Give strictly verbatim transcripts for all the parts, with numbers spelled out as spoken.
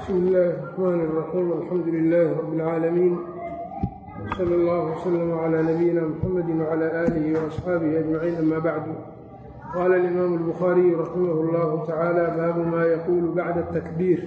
بسم الله الرحمن الرحيم الحمد لله رب العالمين صلى الله وسلم على نبينا محمد وعلى آله وأصحابه أجمعين أما بعد. قال الإمام البخاري رحمه الله تعالى: باب ما يقول بعد التكبير.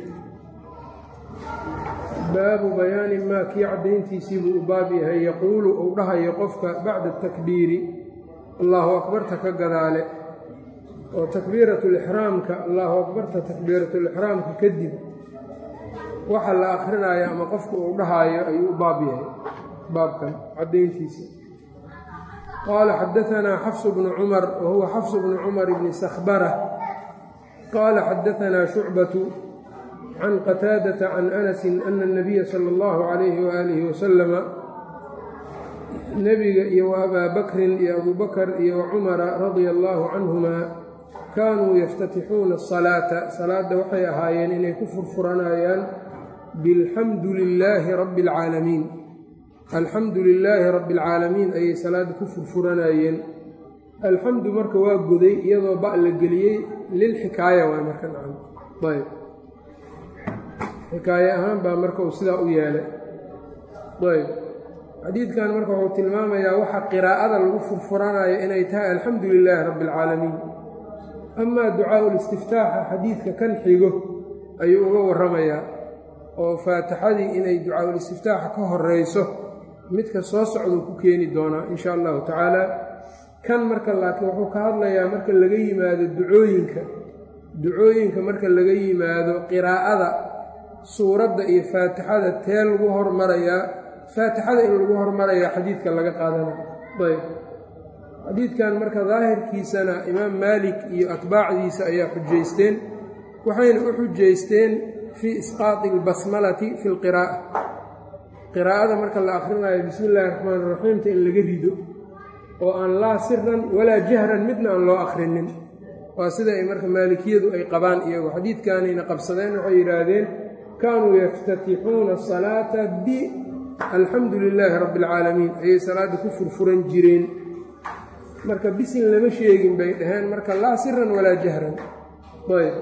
baabu bayaani maa kii caddayntiisii buu u baab yahay yaquulu uu dhahayo qofka bacda atakbiiri allahu akbarta ka gadaale oo takbiiratulixraamka allahu akbarta takbiiratulixraamka kadib waxa la akhrinayo ama qofka uu dhahayo ayuu u baab yahay baabkan caddayntiisa. qaala xadaanaa xafsu bnu cumar wa huwa xafsu bnu cumar bni sakhbara qaala xadaanaa shucbatu can qataadata can anasi ana anabiya sala allahu calayhi waaalihi wasalama nebiga iyo wa abaa bakrin iyo abuu bakar iyo wa cumara radia allaahu canhumaa kaanuu yaftatixuuna asalaata salaadda waxay ahaayeen inay ku furfuranayaan bilxamdu lilaahi rabbi alcaalamiin alxamdu lilaahi rabbi alcaalamiin ayay salaadda ku furfuranayeen. alxamdu marka waa goday iyadoo ba la geliyey lilxikaaya waay marka nacam ayb xikaaye ahaan baa marka uu sidaa u yeelay. ayb xadiidkan marka wuxuu tilmaamayaa waxa qiraa'ada lagu furfuranayo inay tahay alxamdu lilaahi rabbi alcaalamiin. amaa ducaau listiftaaxa xadiidka kan xigo ayuu uga warramayaa oo faatixadii inay ducaaul-istiftaaxa ka horeyso midka soo socduu ku keeni doonaa in sha allahu tacaala. kan marka laakiin wuxuu ka hadlayaa marka laga yimaado ducooyinka ducooyinka marka laga yimaado qiraa'ada suuradda iyo faatixada tee lagu hormarayaa faatixada in lagu hormarayaa xadiidka laga qaadana. ayb xadiidkan marka daahirkiisana imaam maalik iyo atbaacdiisa ayaa xujaysteen waxayna u xujaysteen fii isqaati albasmalati fi lqiraa'a qiraa'ada marka la akhrinayo bismi illaahi raxmaan iraxiimta in laga rido oo aan laa siran walaa jahran midna aan loo akhrinin. waa sida ay marka maalikiyadu ay qabaan iyagu xadiidkanayna qabsadeen waxay yidhaahdeen kaanuu yaftatixuuna asalaata bialxamdu lilaahi rabbi alcaalamiin ayay salaadda ku furfuran jireen. marka bisin lama sheegin bay dhaheen marka laa siran walaa jahran. ayb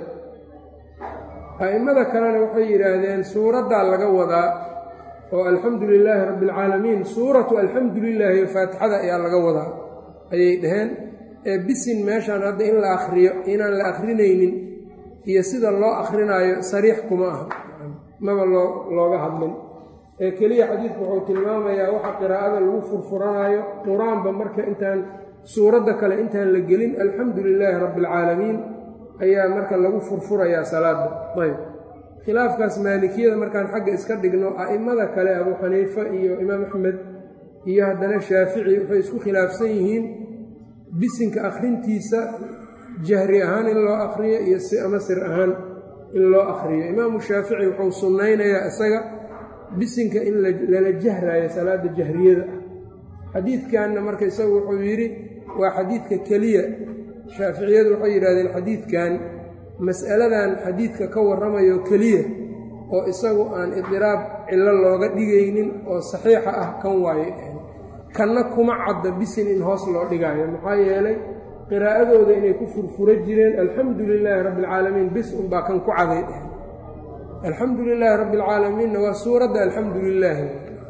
a'immada kalena waxay yidhaahdeen suuraddaa laga wadaa oo alxamdu lilaahi rabbi alcaalamiin suuratu alxamdu lilaahi iyo faatixada ayaa laga wadaa ayay dhaheen ee bisin meeshaan hadda in la akhriyo inaan la akhrinaynin iyo sida loo akhrinaayo sariix kuma aha maba loo looga hadlin ee keliya xadiidku wuxuu tilmaamayaa waxa qiraa'ada lagu furfuranaayo qur-aanba marka intaan suuradda kale intaan la gelin alxamdu lilaahi rabbi alcaalamiin ayaa marka lagu furfurayaa salaadda. ayb khilaafkaas maalikiyada markaan xagga iska dhigno a'immada kale abuu xaniifa iyo imaam axmed iyo haddana shaafici waxay isku khilaafsan yihiin bisinka akhrintiisa jahri ahaan in loo akhriyo iyo si ama sir ahaan in loo akhriyo. imaamu shaafici wuxuu sunnaynayaa isaga bisinka in lala jahraayo salaadda jahriyada ah. xadiidkanna marka isagu wuxuu yidhi waa xadiidka keliya shaaficiyadu waxay yidhahdeen xadiidkan mas'aladan xadiidka ka warramayo keliya oo isagu aan idiraab cillo looga dhigaynin oo saxiixa ah kan waaye dhaheen kanna kuma cadda bisin in hoos loo dhigaayo maxaa yeelay qiraa'adooda inay ku furfura jireen alxamdu lilaahi rabbi alcaalamiin bis unbaa kan ku caday dhaheen. alxamdu lilaahi rabbi alcaalamiinna waa suuradda alxamdu lilaahi.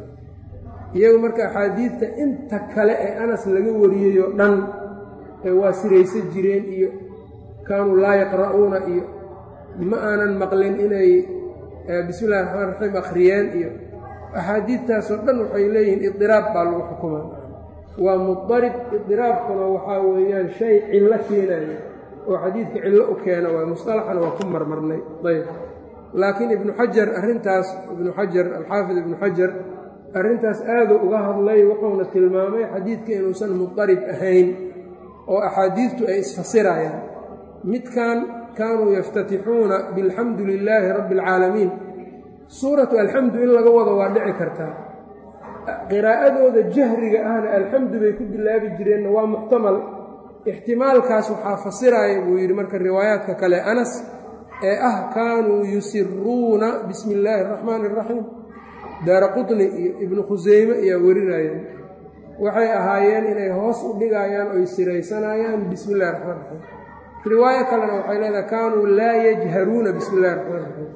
iyagu marka axaadiidta inta kale ee anas laga wariyeyoo dhan ee waa siraysan jireen iyo kaanuu laa yaqra'uuna iyo ma aanan maqlin inay bismi illahi raxmaan raxiim akhriyeen iyo axaadiidtaasoo dhan waxay leeyihiin idiraab baa lagu xukumaa. waa mudarib idiraabkuna waxaa weeyaan shay cillo keenaya oo xadiidka cillo u keena waay musطalaxana waa ku marmarnay. ayb laakiin ibnu xajar arrintaas ibnu xajar alxaafid ibnu xajar arrintaas aaduu uga hadlay wuxuuna tilmaamay xadiidka inuusan mudarib ahayn oo axaadiidtu ay isfasirayaan. midkan kaanuu yaftatixuuna bilxamdu lilaahi rabbi alcaalamiin suuratu alxamdu in laga wado waa dhici kartaa. qiraa'adooda jahriga ahna alxamdu bay ku bilaabi jireenna waa muxtamal. ixtimaalkaas waxaa fasiraya buu yidhi marka riwaayaadka kale anas ee ah kaanuu yusiruuna bismi illaahi araxmaani araxiim. daara qutni iyo ibnu khuseyme ayaa warinayeen waxay ahaayeen inay hoos u dhigayaan oy siraysanayaan bismi illahi raxmaan raxiim. riwaayo kalena waxay leedahay kaanuu laa yajharuuna bismi illahi raxmaan raxiim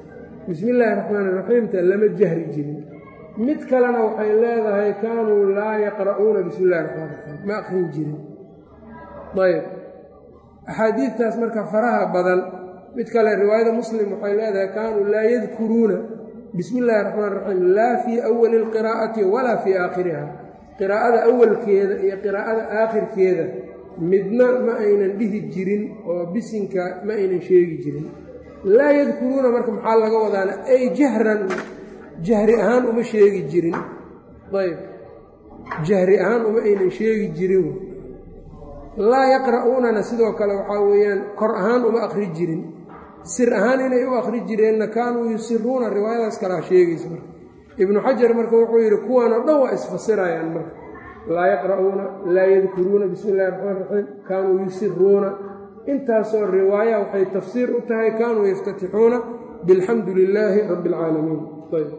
bismi illaahi raxmaani raxiimta lama jahri jirin. mid kalena waxay leedahay kaanuu laa yaqra'uuna bismi illahi raxmaan raxiim ma aqrin jirin. ayb axaadiidtaas marka faraha badan mid kale riwaayada muslim waxay leedahay kaanuu laa yadkuruuna bismi illaahi raxmaan raxiim laa fii awali alqiraa'ati walaa fii aakhiriha, qiraa'ada awalkeeda iyo qiraa'ada aakhirkeeda midna ma aynan dhihi jirin oo bisinka ma aynan sheegi jirin. laa yadkuruuna marka maxaa laga wadaana ay jahran jahri ahaan uma sheegi jirin. ayb jahri ahaan uma aynan sheegi jirin. laa yaqra'uunana sidoo kale waxaa weeyaan kor ahaan uma aqri jirin, sir ahaan inay u aqri jireenna kaanuu yusiruuna riwaayadaas kalaa sheegaysa. marka ibnu xajar marka wuxuu yidhi kuwanoo dhan waa isfasirayaan marka laa yaqra'uuna laa yadkuruuna bismi illahi raxmaan raxiim kaanuu yusiruuna intaasoo riwaaya waxay tafsiir u tahay kaanuu yaftatixuuna bilxamdu lilaahi rabbi alcaalamiin. ayb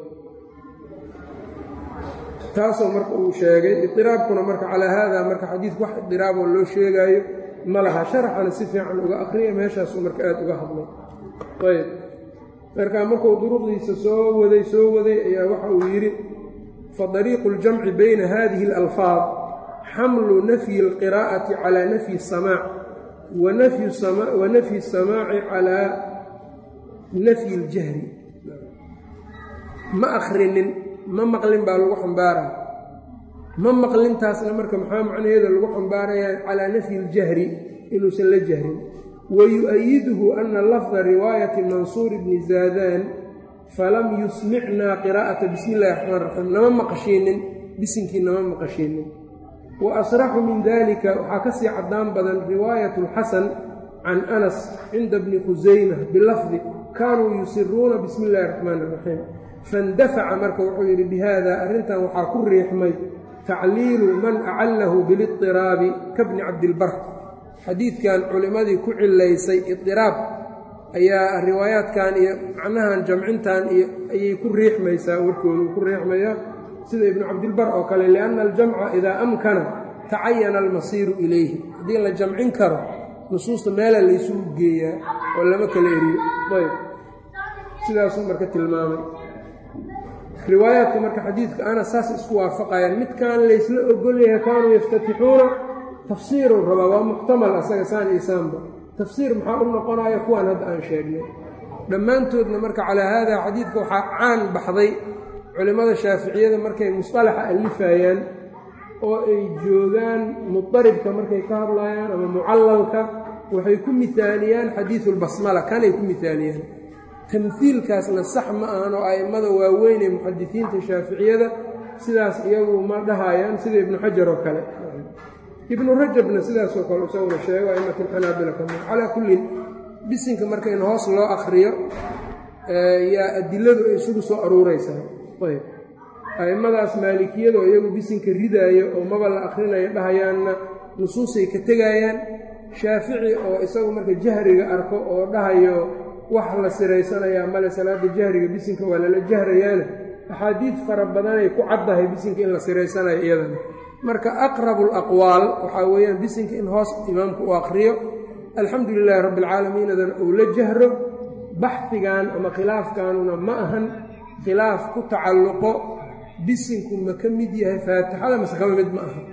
taasoo marka uu sheegay idiraabkuna marka calaa haada marka xadiidku wax idiraaboo loo sheegaayo ma laha, sharaxana si fiican uga aqriya meeshaasuu marka aada uga hadlay. ayb markaa markuu duruqdiisa soo waday soo waday ayaa waxa uu yidhi fadariiqu اljamci bayna hadihi اlalfaad xamlu nafyi اlqiraa'ati calaa nafyi الsamaac wa nafyi الsamaaci calaa nafyi اljahri. ma akhrinin ma maqlin baa lagu xambaaraya, ma maqlintaasna marka maxaa macnaheeda lagu xambaarayaa calaa nafyi اljahri inuusan la jahrin. wayu'ayiduhu ana lafda riwaayati mansuur bni zaadaan falam yusmicnaa qiraa'ata bismi illahi raxmaan raxiim nama maqashiinin bisinkii nama maqashiinin. wa asraxu min dalika waxaa ka sii caddaan badan riwaayatu اlxasan can anas cinda bni khusayma bilafdi kaanuu yusiruuna bismi illahi raxmaan raxiim. faindafaca marka wuxuu yidhi bihada arrintan waxaa ku riixmay tacliilu man acallahu biliطiraabi kabni cabdilbar. xadiidkan culimmadii ku cilaysay idiraab ayaa riwaayaadkan iyo macnahan jamcintan iyo ayay ku riixmaysaa, warkoodu ku riixmaya sida ibnu cabdilbar oo kale lianna aljamca idaa amkana tacayana almasiiru ilayhi. haddii la jamcin karo nusuusta meela laysugu geeyaa oo lama kala eriyo. ayb sidaasuu marka tilmaamay. riwaayaadka marka xadiidka ana saas isku waafaqayaan. midkaan laysla ogolyahay kaanuu yaftatixuuna tafsiiruu rabaa, waa muxtamal asaga saan isaanba tafsiir maxaa u noqonaya kuwaan hadda aan sheegnay dhammaantoodna. marka calaa haada xadiidka waxaa caan baxday culimmada shaaficiyada markay musطalaxa alifayaan oo ay joogaan mudaribka markay ka hadlayaan ama mucallalka waxay ku mihaaliyaan xadiidu lbasmala kanay ku mihaaliyaan. tamhiilkaasna sax ma ahan oo a'immada waaweyn ee muxadisiinta shaaficiyada sidaas iyagu ma dhahayaan sida ibnu xajar oo kale. ibnu rajabna sidaasoo kale isaguna sheego a'immatu lxanaabila ka mid. calaa kullin bisinka marka in hoos loo akhriyo yaa adiladu ay isugu soo aruuraysaa. ayb a'immadaas maalikiyada oo iyagu bisinka ridaayo oo maba la akhrinayo dhahayaanna nusuusay ka tegayaan. shaafici oo isagu marka jahriga arko oo dhahayo wax la siraysanayaa male salaada jahriga bisinka waa lala jahrayaana axaadiid fara badanay ku caddahay bisinka in la siraysanayo iyadana. marka aqrabu alaqwaal waxaa weeyaan bisinka in hoos imaamku u akhriyo alxamdu lilaahi rabbi alcaalamiinadana uu la jahro. baxdigan ama khilaafkaanuna ma ahan khilaaf ku tacalluqo bisinku ma ka mid yahay faatixada mase kama mid ma aha.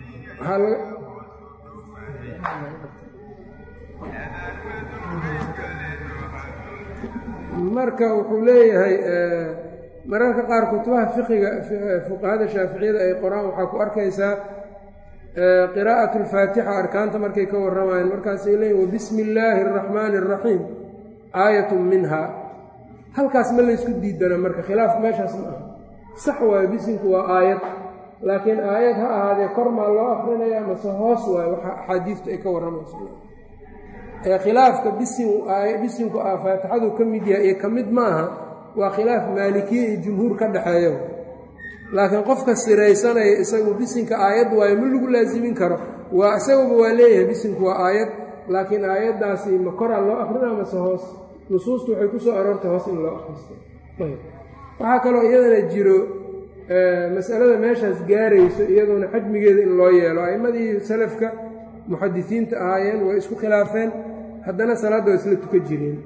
marka wuxuu leeyahay mararka qaar kutubaha fiqiga fuqahada shaaficiyada ay qoraan waxaa ku arkaysaa qiraa'atu alfaatixa arkaanta markay ka warramayaan markaasay leeyihin wabismi illaahi araxmaani araxiim aayatun minha. halkaas ma laysku diidana marka khilaaf meeshaas ma aha. sax waayo bisinku waa aayad, laakiin aayad ha ahaadee kor maa loo akrinaya mase hoos waayo waxa axaadiistu ay ka warramayso. ee khilaafka bisinku ah faatixadu ka mid yahay iyo ka mid ma aha waa khilaaf maalikiye iyo jumhuur ka dhexeeyo. laakiin qofka siraysanaya isagu bisinka aayad waayo ma lagu laasimin karo. waa isaguba waa leeyahay bisinku waa aayad, laakiin aayaddaasi ma koraa loo akrinaa mase hoos. nusuustu waxay ku soo aroortay hoos in loo akhristo. waxaa kaloo iyadana jiro masalada meeshaas gaarayso iyadoona xajmigeeda in loo yeelo. a'immadii salafka muxadisiinta ahaayeen way isku khilaafeen, haddana salaadda waa isla tukan jireen.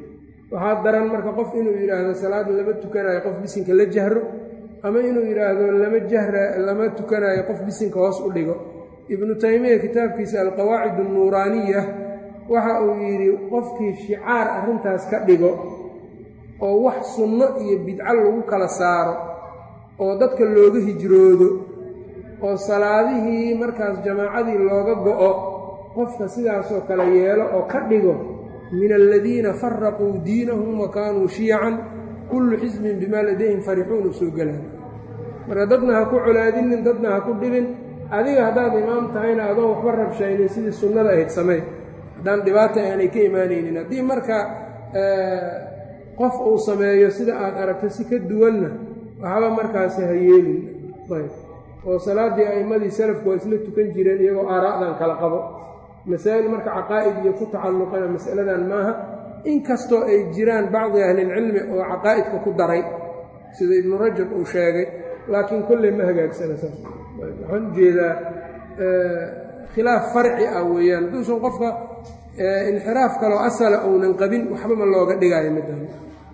waxaa daran marka qof inuu yidhaahdo salaad lama tukanayo qof bisinka la jahro ama inuu yidhaahdo lama jahra lama tukanayo qof bisinka hoos u dhigo ibnu taymiya kitaabkiisa alqawaacid annuuraaniya waxa uu yidhi qofkii shicaar arrintaas ka dhigo oo wax sunno iyo bidco lagu kala saaro oo dadka looga hijroodo oo salaadihii markaas jamaacadii looga go'o qofka sidaasoo kale yeelo oo ka dhigo min aladiina faraquu diinahum wa kaanuu shiyacan kullu xisbin bimaa ladayhim farixuun u soo gelaan marka dadna ha ku colaadinin dadna ha ku dhibin adiga haddaad imaam tahayna adoon waxba rabshaynin sidii sunnada ahayd samey haddaan dhibaata aanay ka imaanaynin haddii marka qof uu sameeyo sida aad aragto si ka duwanna waxba markaasi ha yeelin ayb oo salaaddii a'immadii salafku waa isla tukan jireen iyagoo aaraa'dan kala qabo masaa'il marka caqaa'id iyo ku tacalluqana mas'aladan maaha inkastoo ay jiraan bacdi ahlilcilmi oo caqaa'idka ku daray sida ibnu rajab uu sheegay laakiin kolley ma hagaagsana saas waxaan ujeedaa khilaaf farci ah weeyaan hadduusan qofka inxiraaf kaloo asala uunan qabin waxba ma looga dhigaayo middan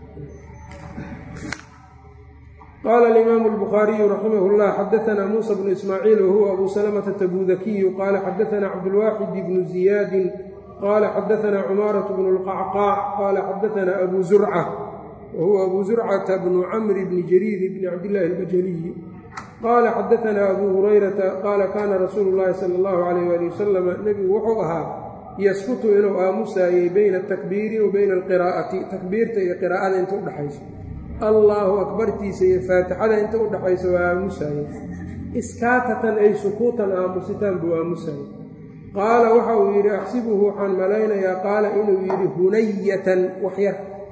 qaala alimaamu albukhaariyu raximah اllah xadaanaa muusa bnu ismaaciil wahuwa abu salamata tabudakiyu qaala xadaanaa cabdulwaaxid bnu ziyaadin qaala xadaanaa cumaaraة bnu اlqacqaac qaala xadaanaa abu zurca wahuwa abu zurcata bnu camri bni jariir bni cabdillahi albajaliyi qaala xadaanaa abu hurayrata qaala kaana rasuulu اllahi sala اllahu alayh ali wasalama nebigu wuxuu ahaa yaskutu inuu aamusaayey bayna atakbiiri wa bayna alqiraa'ati takbiirta iyo qiraa'ada inta udhaxayso allaahu akbartiisa iyo faatixada inta u dhaxaysa waa aamusaayey iskaatatan ay sukuutan aamusitaan buu aamusaayey qaala waxa uu yidhi axsibuhu waxaan malaynayaa qaala inuu yidhi hunayatan waxyar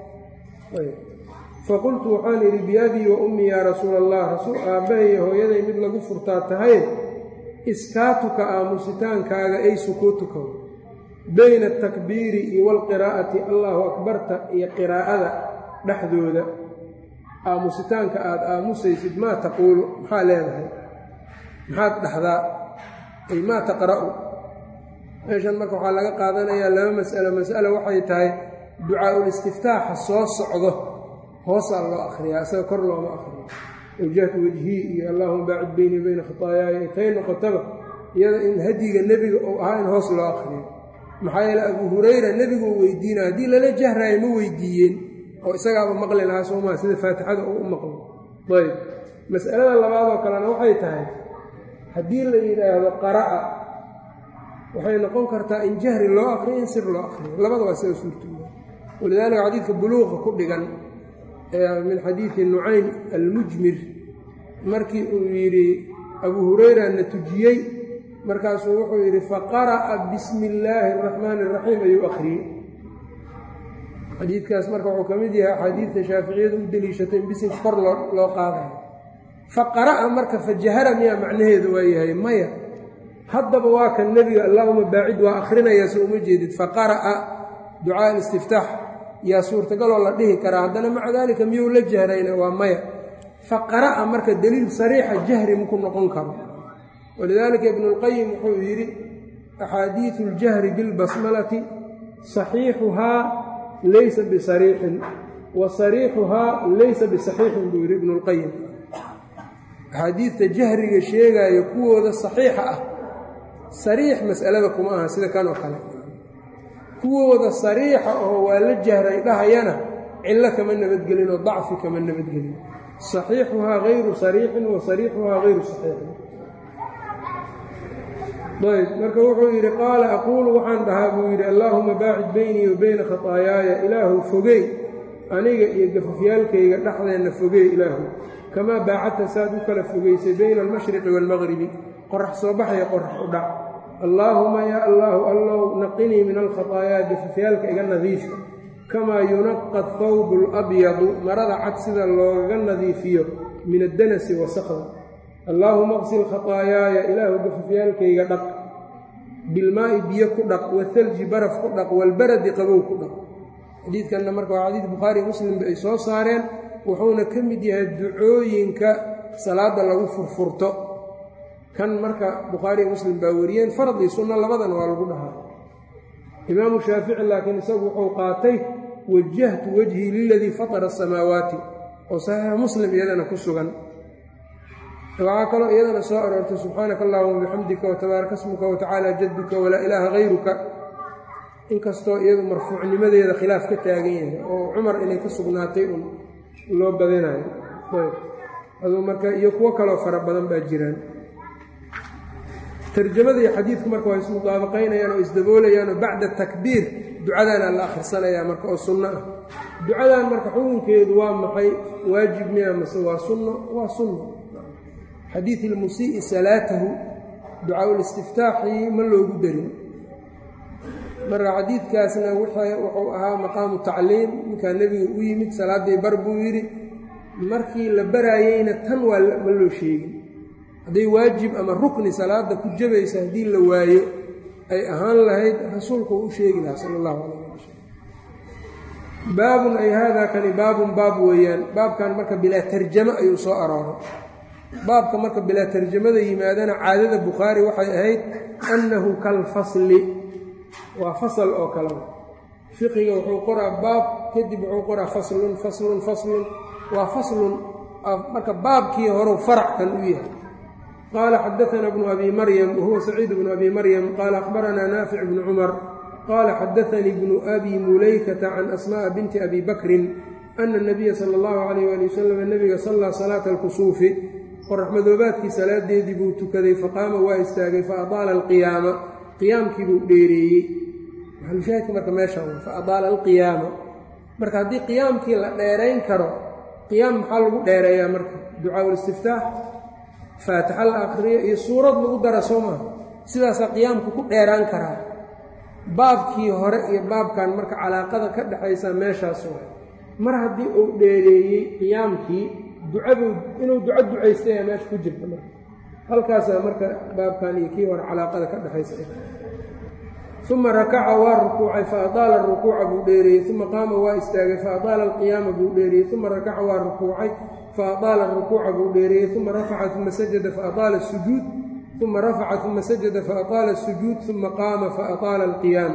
faqultu waxaan idhi biabii wa ummii yaa rasuula allah rasuul aabbahay hooyaday mid lagu furtaa tahay iskaatuka aamusitaankaaga ay sukuutuka bayna atakbiiri iyo walqiraa'ati allaahu akbarta iyo qiraa'ada dhexdooda aamusitaanka aada aamusaysid maa taquulu maxaa leedahay maxaad dhahdaa ay maa taqra'u meeshan marka waxaa laga qaadanayaa laba mas'alo mas'alo waxay tahay ducaa-ul istiftaaxa soo socdo hoosaa loo akhriyaa isaga kor looma akhriyo wajahtu wejhii iyo allaahuma baacid beynii bayna khataayaaya ay tay noqotaba iyada in hadiga nebiga uu ahaa in hoos loo akhriyo maxaa yeele abuu hurayra nebiguu weydiinaa haddii lala jahraayo ma weydiiyeen oo isagaaba maqli lahaa soomaa sida faatixada uu u maqlo ayb mas'alada labaadoo kalena waxay tahay haddii la yidhaahdo qara'a waxay noqon kartaa in jahri loo aqriyo in sir loo aqriyo labada waa sida suurtooda walidaalika xadiidka buluuqa ku dhigan min xadiidi nucaym almujmir markii uu yidhi abuu hurayra na tujiyey markaasuu wuxuu yidhi faqara'a bismi illaahi araxmaani araxiim ayuu akhriyey xadiidkaas marka wuxuu ka mid yahay axaadiidta shaaficiyadu u deliishatay in bisinka kor loo loo qaadayo faqara'a marka fajahara miyaa macnaheedu waa yahay maya haddaba waa kan nebiga allaahuma baacid waa akhrinayaa so uma jeedid faqara'a ducaa alistiftaax yaa suurtagaloo la dhihi karaa haddana maca daalika miyuu la jahrayna waa maya faqara'a marka deliil sariixa jahri maku noqon karo walidaalika ibnuulqayim wuxuu yidhi axaadiidu اljahri bilbasmalati saxiixuhaa laysa bisariixin wa sariixuhaa laysa bisaxiixin buu yidhi ibnuulqayim axaadiidta jahriga sheegaayo kuwooda saxiixa ah sariix mas'alada kuma aha sida kan oo kale kuwooda sariixa oo waa la jahray dhahayana cillo kama nabadgelin oo dacfi kama nabadgelin saxiixuhaa hayru sariixin wa sariixuhaa hayru saxiixin ayb marka wuxuu yidhi qaala aquulu waxaan dhahaa buu yidhi allaahuma baacid beynii wa beyna khataayaaya ilaahu fogey aniga iyo gafafyaalkayga dhexdeenna fogey ilaahu kamaa baacadta saad u kala fogaysay bayna almashriqi waalmaqribi qorax soo baxaya qorax u dhac allaahuma yaa allaahu allow naqinii min alkhataayaa gafafyaalka iga nadiifa kamaa yunaqa athawbu alabyadu marada cad sida loogaga nadiifiyo min addanasi wasakda allaahuma qsil khataayaaya ilaahu gafafyaalkayga dhaq bilmaa'i biyo ku dhaq wathalji baraf ku dhaq walbaradi qabow ku dhaq xadiidkanna marka waa xadiid bukhaari muslimba ay soo saareen wuxuuna ka mid yahay ducooyinka salaadda lagu furfurto kan marka bukhaariy muslim baa wariyeen farad iyo sunno labadana waa lagu dhahaa imaamu shaafici laakiin isagu wuxuu qaatay wajahtu wajhii liladii fatara asamaawaati oo saxiixa muslim iyadana ku sugan. waxaa kaloo iyadana soo aroortay subxaanaka allahuma bixamdika watabaaraka smuka watacaala jadduka walaa ilaaha hayruka, inkastoo iyadu marfuucnimadeeda khilaaf ka taagan yahay oo cumar inay ka sugnaatay un loo badinayo. aduu marka iyo kuwo kaloo fara badan baa jiraan. tarjamada iyo xadiidku marka waa ismudaabaqaynayaan oo isdaboolayaan oo bacda takbiir ducadaana la akhrisanayaa marka oo sunno ah. ducadan marka xukunkeedu waa maxay? waajib miya mase waa sunno? waa sunno. xadiid ilmusii'i salaatahu ducaa-ulistiftaaxii ma loogu darin. marka xadiidkaasna wuxuu ahaa maqaamu tacliim. ninkaa nebiga u yimid salaaddii bar buu yidhi, markii la baraayeyna tan waa ma loo sheegin. hadday waajib ama rukni salaada ku jabaysa haddii la waayo ay ahaan lahayd rasuulku u sheegi lahaa sala allahu calayh ali wasalam. baabun ay haadaa kani baabun baab weeyaan. baabkan marka bilaa tarjamo ayuu soo arooray. baabka marka bilaa tarjamada yimaadana caadada bukhaari waxay ahayd annahu kalfasli, waa fasal oo kalea. fiqiga wuxuu qoraa baab, kadib wuxuu qoraa faslun faslun faslun, waa faslun. marka baabkii horeu farac kan u yahay. qaala xadaanaa bnu abi maryam wahuwa saciid bnu abi maryam qaala akhbaranaa naafic bnu cumar qaala xadaanii bnu abi mulaykata can asma'a binti abi bakrin ana nabiya sala allahu calayh ali wasalam nebiga sallaa salaata alkusuufi, qoraxmadoobaadkii salaadeedii buu tukaday, faqaama waa istaagay faadaala alqiyaama, qiyaamkii buu dheereeyey. maxalushaahidka marka meesha faadaala alqiyaama. marka haddii qiyaamkii la dheerayn karo, qiyaam maxaa lagu dheereeyaa marka? ducaa-ulistiftaax, faatixa la akhriyo iyo suurad lagu dara soo maha. sidaasaa qiyaamku ku dheeraan karaa. baabkii hore iyo baabkan marka calaaqada ka dhexaysa meeshaas waay. mar haddii uu dheereeyey qiyaamkii, ducadu inuu duco ducaystay aa meesha ku jirta marka halkaasaa marka baabkan iyo kii hore calaaqada ka dhexaysa. uma rakaca waa rukuucay faadaala rukuuca buu dheereeyey, uma qaama waa istaagay faadaala alqiyaama buu dheereeyey, uma rakaca waa rukuucay faadaala rukuuca buu dheereeyey, uma rafaca uma sajada faadaala sujuud, uma rafaca uma sajada faadaala sujuud, uma qaama faadaala alqiyaam,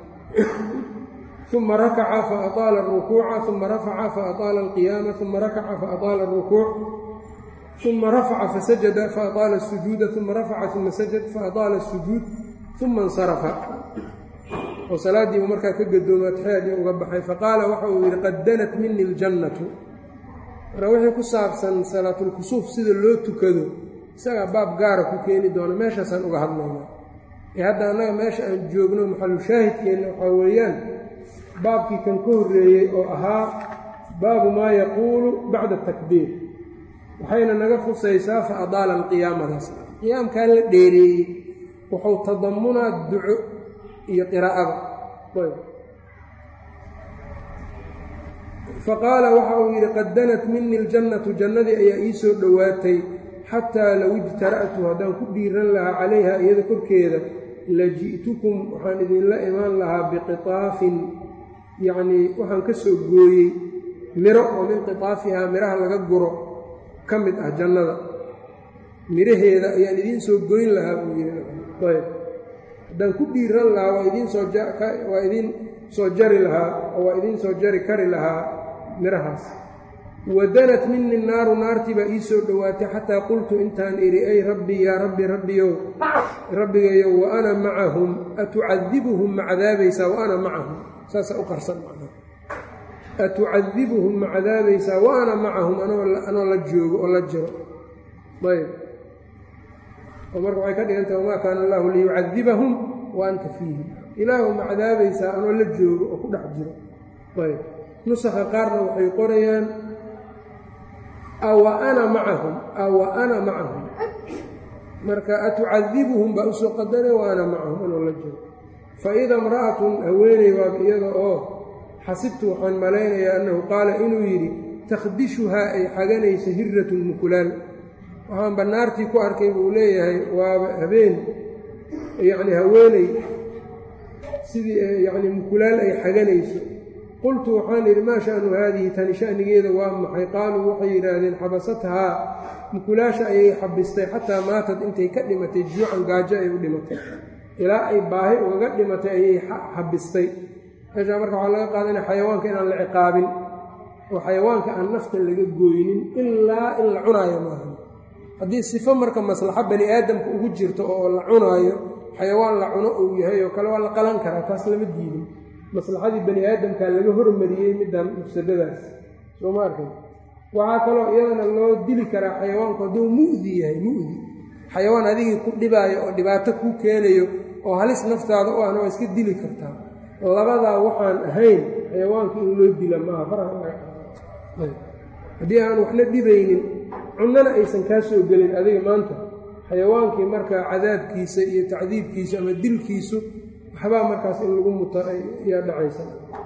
uma rakaca faadaala rukuuca, uma rafaca faadaala alqiyaama, uma rakaca faadaala rukuuc, uma rafaca fasajada faadaala sujuuda, uma rafaca uma sajad faadaala sujuud, uma insarafa. oo salaadiibu markaa ka gadoomo atixyaadii uga baxay. faqaala waxa uu yidhi qad danat mini ljannatu. marka wixii ku saabsan salaatulkusuuf sida loo tukado isagaa baab gaara ku keeni doona, meeshaasaan uga hadlaynaa. ee hadda annaga meesha aan joogno maxalu shaahidkeenna waxaa weeyaan baabkii kan ka horreeyey oo ahaa baabu maa yaquulu bacda takbiir, waxayna naga khusaysaa fa adaala alqiyaamadaas. qiyaamkaa la dheereeyey wuxuu tadamunaa duco iyo qiraa'ada. faqaala waxa uu yidhi qad danat mini ljannatu, jannadii ayaa ii soo dhowaatay, xataa low ijtara'tu haddaan ku dhiiran lahaa calayha iyada korkeeda, la ji'tukum waxaan idinla imaan lahaa biqitaafin, yacnii waxaan ka soo gooyey miro oo min qitaafihaa miraha laga guro ka mid ah jannada, miraheeda ayaan idiin soo goyn lahaa buu yidhi. ayb haddaan ku dhiiran lahaa waa idiin soo waa idiin soo jari lahaa oo waa idiin soo jari kari lahaa mirahaas. wadanat mini naaru, naartii baa ii soo dhowaatay, xataa qultu intaan idhi ay rabbii yaa rabbi rabbiyow rabbigayow wa ana macahum, atucadibuhum ma cadaabaysaa wa ana macahum. saasaa u qarsan macnaa atucadibuhum ma cadaabaysaa wa ana macahum, anoo la joogo oo la jiro. ayb oo marka waxay ka dhigantaha wamaa kaana allaahu liyucadibahum wa anta fiihim, ilaahu ma cadaabaysaa anoo la joogo oo ku dhex jiro. ayb nusakha qaarna waxay qorayaan awa ana macahum, awa ana macahum, marka atucadibuhum baa usoo qadare wa ana macahum anoo la jiro. faida imra'atun haweeney waaba iyada oo xasibtu waxaan malaynayaa annahu qaala inuu yidhi takhdishuhaa ay xaganayso hiratun mukulaal. waxaan bannaartii ku arkay buu leeyahay waaba habeen yacni haweeney sidii yacni mukulaal ay xaganayso. qultu waxaan idhi maa sha'nu haadihi, tani sha'nigeeda waa maxay? qaaluu waxay yidhaahdeen xabasathaa, mukulaasha ayay xabistay xataa maatad intay ka dhimatay, juucan gaajo ay u dhimatay, ilaa ay baahi ugaga dhimatay ayay xabistay meeshaa marka waxaa laga qaadanaya xayawaanka inaan la ciqaabin oo xayawaanka aan nafta laga gooynin ilaa in la cunaayo maaha haddii sifo marka maslaxo bani aadamka ugu jirto oo la cunaayo xayawaan la cuno uu yahay oo kale waa la qalan karaa taas lama diidin maslaxadii bani aadamkaa laga hormariyey middan mufsadadaas soo ma arkay waxaa kaloo iyadana loo dili karaa xayawaanku hadduu mu'di yahay mu'di xayawaan adigii ku dhibaayo oo dhibaato kuu keenayo oo halis naftaada u ahna waa iska dili kartaa labadaa waxaan ahayn xayawaanka in loo dila maaha faraha haddii aan waxna dhibaynin cunnana aysan kaa soo gelin adiga maanta xayawaankii markaa cadaabkiisa iyo tacdiibkiisu ama dilkiisu waxbaa markaas in lagu muta yaa dhacaysa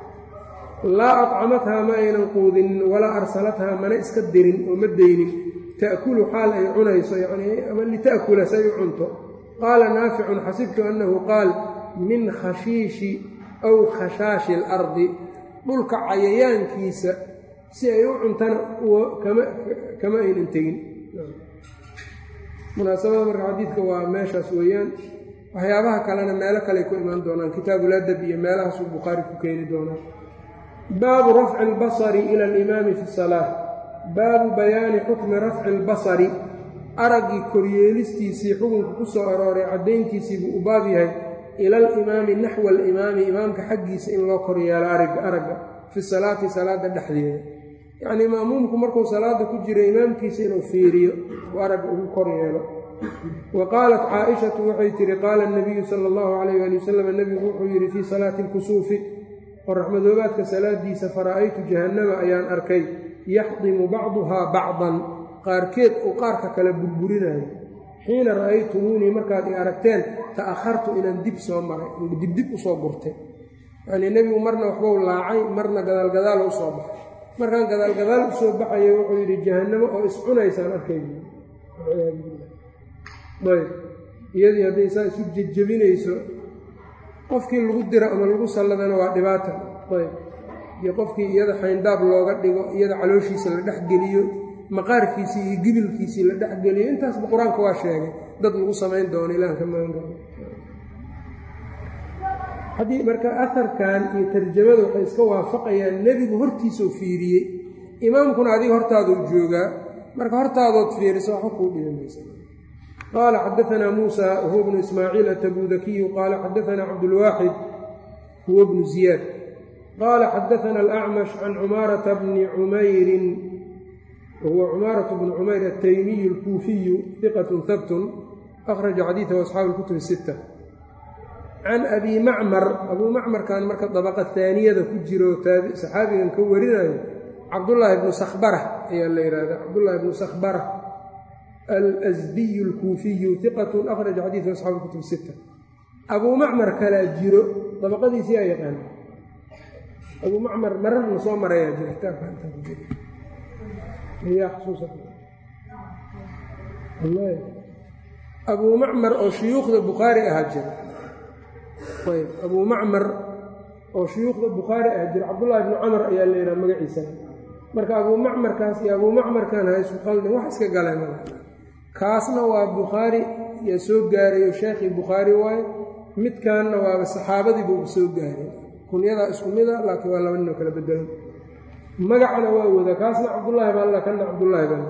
laa accamathaa ma aynan quudinin walaa arsalathaa mana iska dirin oo ma daynin ta'kulu xaal ay cunayso yacnii ama lita'kula say u cunto qaala naaficun xasibtu annahu qaal min khashiishi aw khashaashi alardi dhulka cayayaankiisa si ay u cuntana kama aynan tegin munaasabada marka xadiidka waa meeshaas weeyaan waxyaabaha kalena meelo kaley ku imaan doonaan kitaabuladab iyo meelahaasuu bukhaari ku keeni doonaa baabu rafci albasari ila alimaami fi salaa baabu bayaani xukmi rafci albasari araggii koryeelistiisii xukunka ku soo arooray caddayntiisii buu u baab yahay ila alimaami naxwa alimaami imaamka xaggiisa in loo koryeelo aragga fi salaati salaada dhexdeeda yacnii ma'muumku markuu salaada ku jiro imaamkiisa inuu fiiriyo oo aragga ugu kor yeelo wa qaalat caaishatu waxay tihi qaala anabiyu sala allahu calayh ali wasalam nebigu wuxuu yidhi fii salaati alkusuufi qoraxmadoobaadka salaadiisa fara'aytu jahannama ayaan arkay yaxdimu bacduhaa bacdan qaarkeed uu qaarka kale burburinayo xiina ra'aytumuunii markaad i aragteen ta'akhartu inaan dib soo maray dibdib usoo gurtay yacnii nebigu marna waxbuu laacay marna gadaalgadaal u soo baxay markaan gadaalgadaal u soo baxayo wuxuu yidhi jahannamo oo iscunaysaan arkay ayb iyadii hadday saa isu jejebinayso qofkii lagu diro ama lagu salladana waa dhibaata ayb iyo qofkii iyada xayndaab looga dhigo iyada calooshiisa la dhexgeliyo maqaarkiisii iyo gibilkiisii la dhexgeliyo intaasba qur-aanka waa sheegay dad lagu samayn doono ilaanka maanga haddii marka aharkan iyo tarjamada waxay iska waafaqayaan nebigu hortiisuu fiiriyey imaamkuna adiga hortaaduu joogaa marka hortaadood fiiriso waxba kuu dhibamaysa qaala xadaanaa muusa huwa bnu ismaaciil atabudakiyu qaala xadaanaa cabdulwaaxid huwa bnu ziyaad qaala xadaanaa alacmash can cumaarata bni cumeyrin wahuwa cumaaratu bnu cumayr ataymiyu alkuufiyu hiqatun habtun akhraja xadiidahu asxaabu lkutubi sita can abi macmar abuu macmarkan marka dabaqa haaniyada ku jiro saxaabigan ka warinayo cabdullaahi bnu sakhbara ayaa la yidhahda cabdullaahi bnu sakhbara alsdiyu alkuufiyu hiqatun akhraja xadiidahu asxaabu lkutubi sita abuu macmar kalaa jiro dabaqadiisii aa yaqaana abuu macmar mararna soo marayaa jira abuu macmar oo shuyuukhda bukhaari ahaa jira ayb abuu macmar oo shuyuukhda bukhaari ah jira cabdullaahi bnu camar ayaa la yidhaha magaciisa marka abuu macmarkaas iyo abuu macmarkan haysu qaldin wax iska galay mala kaasna waa bukhaari yaa soo gaarayo sheekhii bukhaari waaye midkaanna waaba saxaabadii buu soo gaaray kunyadaa isku mida laakiin waa laba ninoo kala bedelan magacana waa wada kaasna cabdullaahi baa alla kana cabdullaahi baa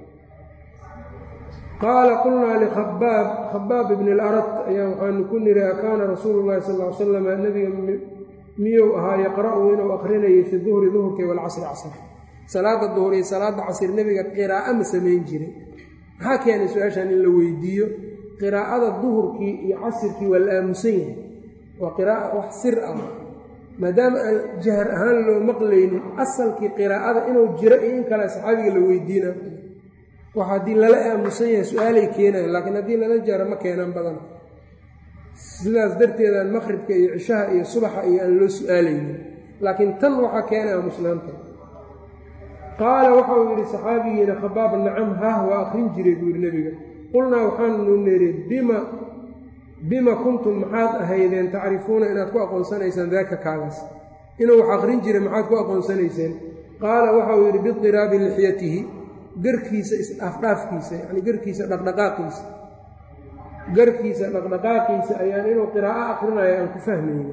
qaala qulnaa likhabaab khabaab ibni ilarat ayaa waxaanu ku niri akaana rasuulu llahi sal ly salam nebiga miyuu ahaa yaqra'u inuu akrinayay fi duhri duhurka walcasri casr salaada duhur iyo salaada casr nebiga qiraa'o ma samayn jiray maxaa keenay su-aashan in la weydiiyo qiraa'ada duhurkii iyo casirkii waa la aamusan yahay waa qira'a wax sir ah maadaama aan jahar ahaan loo maqlaynin asalkii qiraa'ada inuu jiro iyo in kale saxaabiga la weydiina wax haddii lala aamusan yahay su-aalay keenayan laakiin haddii lala jaro ma keenan badan sidaas darteedaan maqribka iyo cishaha iyo subaxa iyo aan loo su-aalaynin laakiin tan waxaa keenay aamusnaanta qaala waxa uu yidhi saxaabigiina khabaab nacam hah waa akrin jiray buu yidhi nebiga qulnaa waxaanu niri bima bima kuntum maxaad ahaydeen tacrifuuna inaad ku aqoonsanaysaan daaka kaagaas inuu wax akrin jiray maxaad ku aqoonsanayseen qaala waxa uu yidhi bidiraabi lixyatihi garkiisa is-afdhaafkiisa yacni garkiisa dhaqdhaqaaqiisa garkiisa dhaqdhaqaaqiisa ayaan inuu qiraa'o akrinaya aan ku fahmayna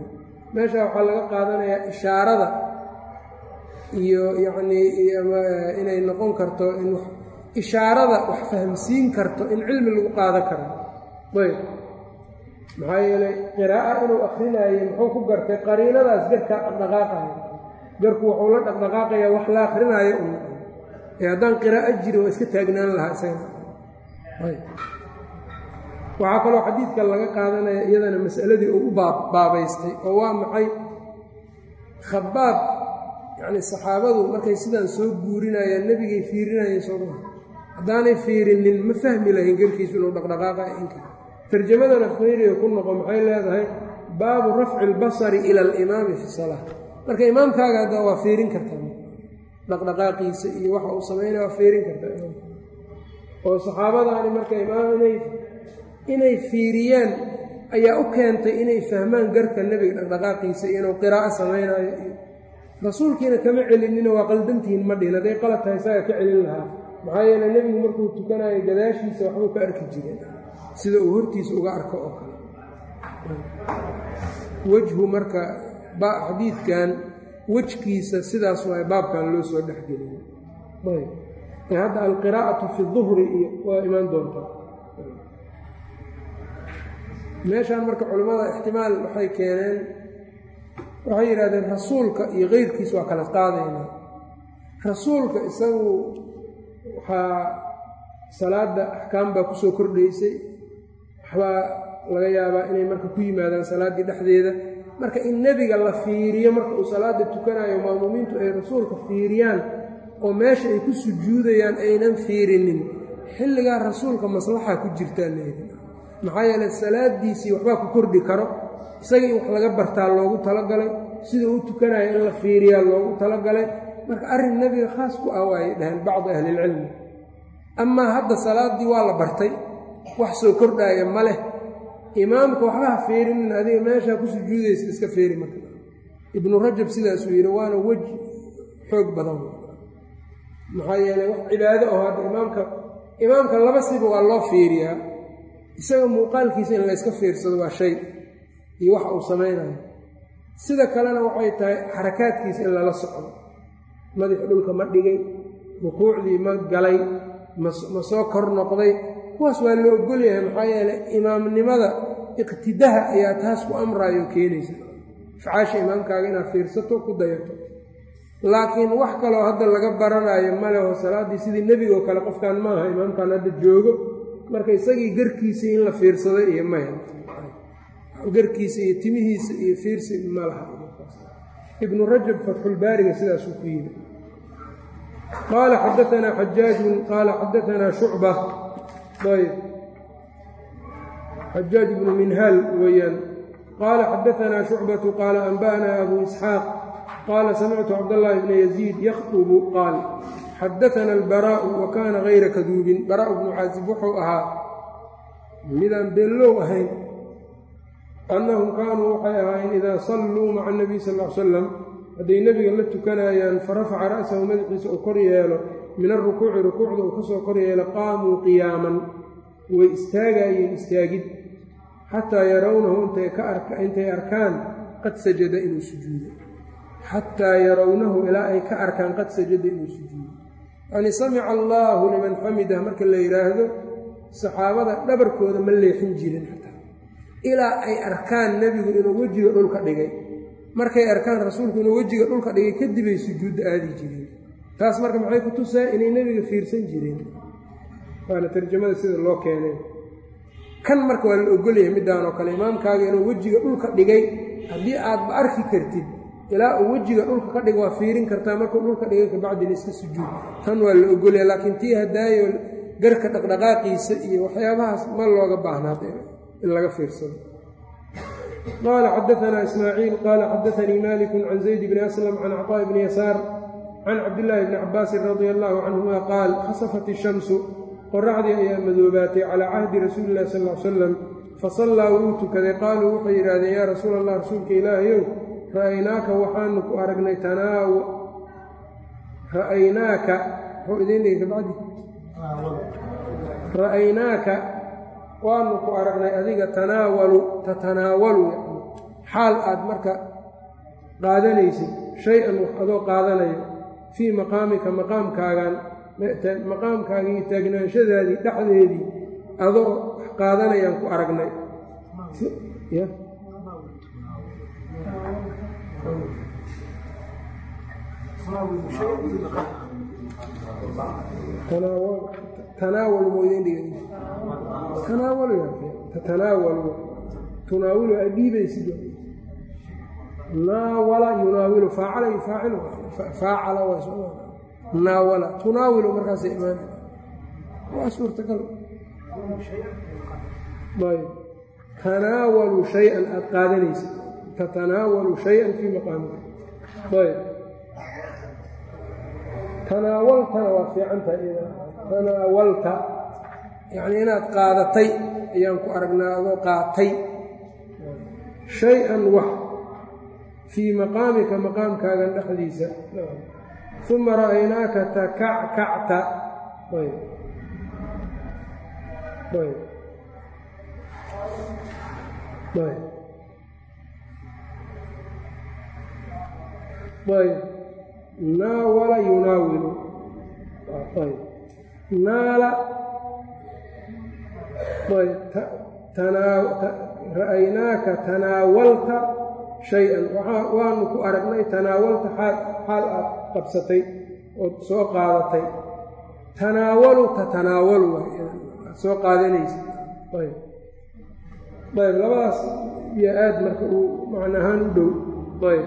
meesha waxaa laga qaadanayaa ishaarada iyo yacnii inay noqon karto in ishaarada wax fahamsiin karto in cilmi lagu qaadan karo ayb maxaa yeelay qiraa'a inuu akrinaayo muxuu ku gartay qariinadaas garkaa dhaqdhaqaaqaya garku wuxuu la dhaqdhaqaaqayaa wax la akrinaayo un ee haddaan qiraa'o jirin waa iska taagnaan lahaa isaga ayb waxaa kaloo xadiidka laga qaadanaya iyadana mas'aladii uu u baabaystay oo waa maxay khabaab yacni saxaabadu markay sidaan soo guurinayaan nebigay fiirinayeen sooma haddaanay fiirinin ma fahmi lahayn garkiisu inuu dhaqdhaqaaqayo inka tarjamadana khayriga ku noqo maxay leedahay baabu rafci albasari ila alimaami fi salaa marka imaamkaaga hadda waa fiirin kartaa dhaqdhaqaaqiisa iyo waxa uu samaynaya waa fiirin kartaa oo saxaabadaani marka imaam inay inay fiiriyaan ayaa u keentay inay fahmaan garka nebiga dhaqdhaqaaqiisa iyo inuu qiraa'o samaynayo iyo rasuulkiina kama celinina waa qaldantihiin ma dhihin hadday qalad tahay isaga ka celin lahaa maxaa yeele nebigu markuu tukanayo gadaashiisa waxbuu ka arki jireen sida uu hortiisa uga arko oo kale wejhu marka xadiidkan wejkiisa sidaas waay baabkan loo soo dhexgeliyay ayb ee hadda alqiraa'atu fi duhri iyo waa imaan doontaa meeshaan marka culimmada ixtimaal waxay keeneen waxay yidhahdeen rasuulka iyo keyrkiisa waa kala qaadaynaa rasuulka isagu waxaa salaadda axkaam baa ku soo kordhaysay waxbaa laga yaabaa inay marka ku yimaadaan salaaddii dhexdeeda marka in nebiga la fiiriyo marka uu salaadda tukanayo ma'muumiintu ay rasuulka fiiriyaan oo meesha ay ku sujuudayaan aynan fiirinin xilligaa rasuulka maslaxa ku jirtaa leedi maxaa yeelay salaadiisii waxbaa ku kordhi karo isaga in wax laga bartaa loogu talagalay sida uu tukanayo in la fiiriyaa loogu talagalay marka arrin nebiga khaas ku ah waayay dhaheen bacdi ahlilcilmi amaa hadda salaaddii waa la bartay wax soo kordhaaya ma leh imaamka waxba ha fiirinin adiga meeshaa ku sujuudaysa iska fiiri marka ibnu rajab sidaasuu yidhi waana wej xoog badan maxaa yeelay wax cibaado oo hadda imaamka imaamka laba siba waa loo fiiriyaa isaga muuqaalkiisa in layska fiirsado waa shay iyo waxa uu samaynayo sida kalena waxay tahay xarakaadkiisa in lala socdo madax dhulka ma dhigay rukuucdii ma galay ma soo kor noqday kuwaas waa la ogol yahay maxaa yeelay imaamnimada iqtidaha ayaa taas ku amraayo keenaysa afcaasha imaamkaaga inaad fiirsato ku dayato laakiin wax kaloo hadda laga baranaayo maleho salaaddii sidii nebigoo kale qofkan maaha imaamkan hadda joogo marka isagii garkiisii in la fiirsado iyo maya garkiisa iyo timihiisa iyo fiirsi ma laha ibnu rajab fatxulbaariga sidaasuu ku yidhi qaala xadaanaa xajaajun qaala xadaanaa shucba ayb xajaaj ibnu minhaal weeyaan qaala xadaanaa shucbatu qaala anba'naa abu isxaaq qaala samictu cabdallaahi bna yaziid yakhtubu qaal xadaana albaraa'u wa kaana hayra kaduubin baraa' bnu caazib wuxuu ahaa midaan beenlow ahayn annahum kaanuu waxay ahaayeen idaa salluu maca anabiy sal l salam hadday nebiga la tukanayaan farafaca ra'sahu madaxiisa uu kor yeelo min alrukuuci rukuucda uu ka soo kor yeelo qaamuu qiyaaman way istaagaayeen istaagid xataa yarawnahu intay arkaan qad sajada inuu sujuudo xataa yarawnahu ilaa ay ka arkaan qad sajada inuu sujuudo yacnii samica allaahu liman xamidah marka la yidhaahdo saxaabada dhabarkooda ma leexin jirin xataa ilaa ay arkaan nebigu inuu wejiga dhulka dhigay markay arkaan rasuulku inuu wejiga dhulka dhigay kadibay sujuudda aadi jireen taas marka maxay ku tusaa inay nebiga fiirsan jireen waana tarjamada sida loo keenay kan marka waa la ogolyahay middaanoo kale imaamkaaga inuu wejiga dhulka dhigay haddii aadba arki kartid ilaa uu wejiga dhulka ka dhigo waa fiirin kartaa markuu dhulka dhigay kabacdina iska sujuud tan waa la ogolyahay laakiin tii hadaayo garka dhaqdhaqaaqiisa iyo waxyaabahaas ma looga baahnaa in laga fiirsado qaala xadaanaa ismaaciil qaala xadaanii maaliku can zayd bni aslam can cطaaءi bni yasaar can cabdillaahi bni cabaasin radia allahu canhuma qaal khasafat ishamsu qoraxdii ayaa madoobaatay calaa cahdi rasuuli illahi sal l salam fasallaa wuu tukaday qaaluu waxay yidhahdeen yaa rasuula allah rasuulka ilaahayow ra'aynaaka waxaanu ku aragnay tanaaw ra'aynaaka muxuu idiin dhigay kabacdi ra'aynaaka waanu ku aragnay adiga tanaawalu tatanaawalu yani xaal aad marka qaadanaysid shay-an wax adoo qaadanayo fii maqaamika maqaamkaagan maqaamkaagii iyo taagnaanshadaadii dhexdeedii adoo wax qaadanayaan ku aragnay tanaawal tatanaawalu tunaawilu aad dhiibaysid naawala yunaawilu faacala yufaacilu faacala waa naawala tunaawilu markaasay imaana waa suurtagal ayb tanaawalu shay-an aada qaadanaysid tatanaawalu shay-an fii maqaamika ayb tanaawaltana waa fiicanta tanaawalta yacnii inaad qaadatay ayaan ku aragnaa adoo qaatay shay-an wax fii maqaamika maqaamkaagan dhexdiisa uma ra'aynaaka takackacta ayb ayb ayb ayb naawala yunaawilu ayb naala ayb ra'aynaaka tanaawalta shay-an waanu ku aragnay tanaawalta xaal aad qabsatay ood soo qaadatay tanaawalu tatanaawalu aad soo qaadanaysa ayb ayb labadaas iyo aad marka uu macnahaan u dhow ayb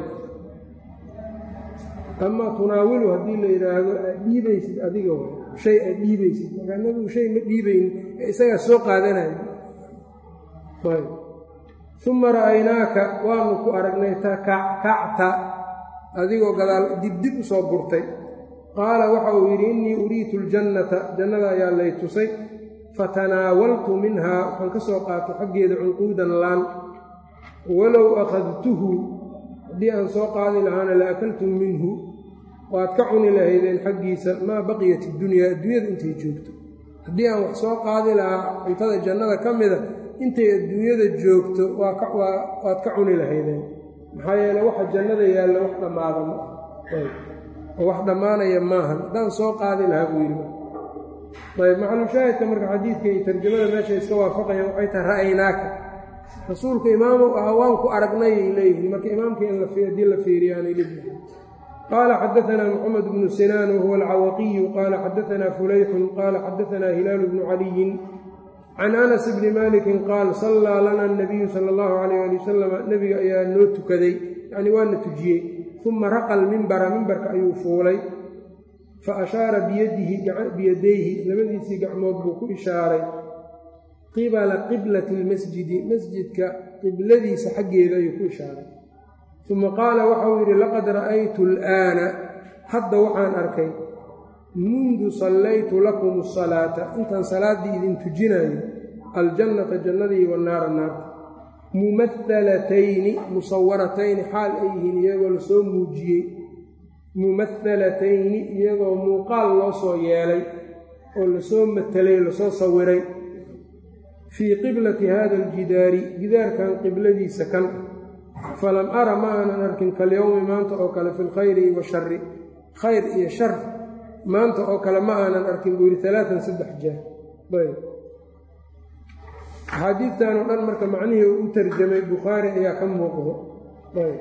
amaa tunaawilu haddii la yidhaahdo aad dhiibaysid adiga way shay aad dhiibaysid markaa nabigu shay ma dhiibayni ee isagaa soo qaadanayo ayb uma ra'aynaaka waanu ku aragnay takackacta adigoo gadaal dibdib u soo gurtay qaala waxa uu yidhi innii uriitu ljannata jannada ayaa lay tusay fatanaawaltu minhaa waxaan ka soo qaatay xaggeeda cunquudan laan walow akhadtuhu haddii aan soo qaadi lahaana la akaltum minhu waad ka cuni lahaydeen xaggiisa maa baqiyat iddunyaa adduunyada intay joogto haddii aan wax soo qaadi lahaa cuntada jannada ka mida intay adduunyada joogto waad ka cuni lahaydeen maxaa yeele waxa jannada yaalla wax dhammaadama oo wax dhammaanaya maahan haddaan soo qaadi lahaa buu yidhi ayb maxalushaahidka marka xadiidka iyo tarjamada meesha iska waafaqayaan waxay tahay ra'aynaaka rasuulku imaamow ah waan ku aragnayay leeyihiin marka imaamka in haddii la fiiriyaanay leeyihiin qaala xadaanaa moxamed bnu sinaan wahuwa alcawaqiyu qaala xadaanaa fulayxun qaala xadaanaa hilaalu bnu caliyin can anas bni maalikin qaal sallaa lana anabiyu sala allahu calayh ali wasalam nebiga ayaa noo tukaday yacni waana tujiyey uma raqa almimbara mimbarka ayuu fuulay fa ashaara biyadihi biyadayhi labadiisii gacmood buu ku ishaaray qibala qiblati lmasjidi masjidka qibladiisa xaggeeda ayuu ku ishaaray uma qaala waxauu yidhi laqad ra'aytu al'aana hadda waxaan arkay mundu sallaytu lakum asalaata intaan salaaddii idin tujinayo aljannata jannadii wannaara naarta mumahalatayni musawaratayni xaal ay yihiin iyagoo lasoo muujiyey mumahalatayni iyagoo muuqaal loo soo yeelay oo lasoo matelay lasoo sawiray fii qiblati hada aljidaari gidaarkan qibladiisa kan falam ara ma aanan arkin kalyowmi maanta oo kale fi lkhayri washari khayr iyo shar maanta oo kale ma aanan arkin buu yidhi alaaan saddex jeer ayb axaadiidtan oo dhan marka macnihii uu u tarjamay bukhaari ayaa ka muuqdo ayb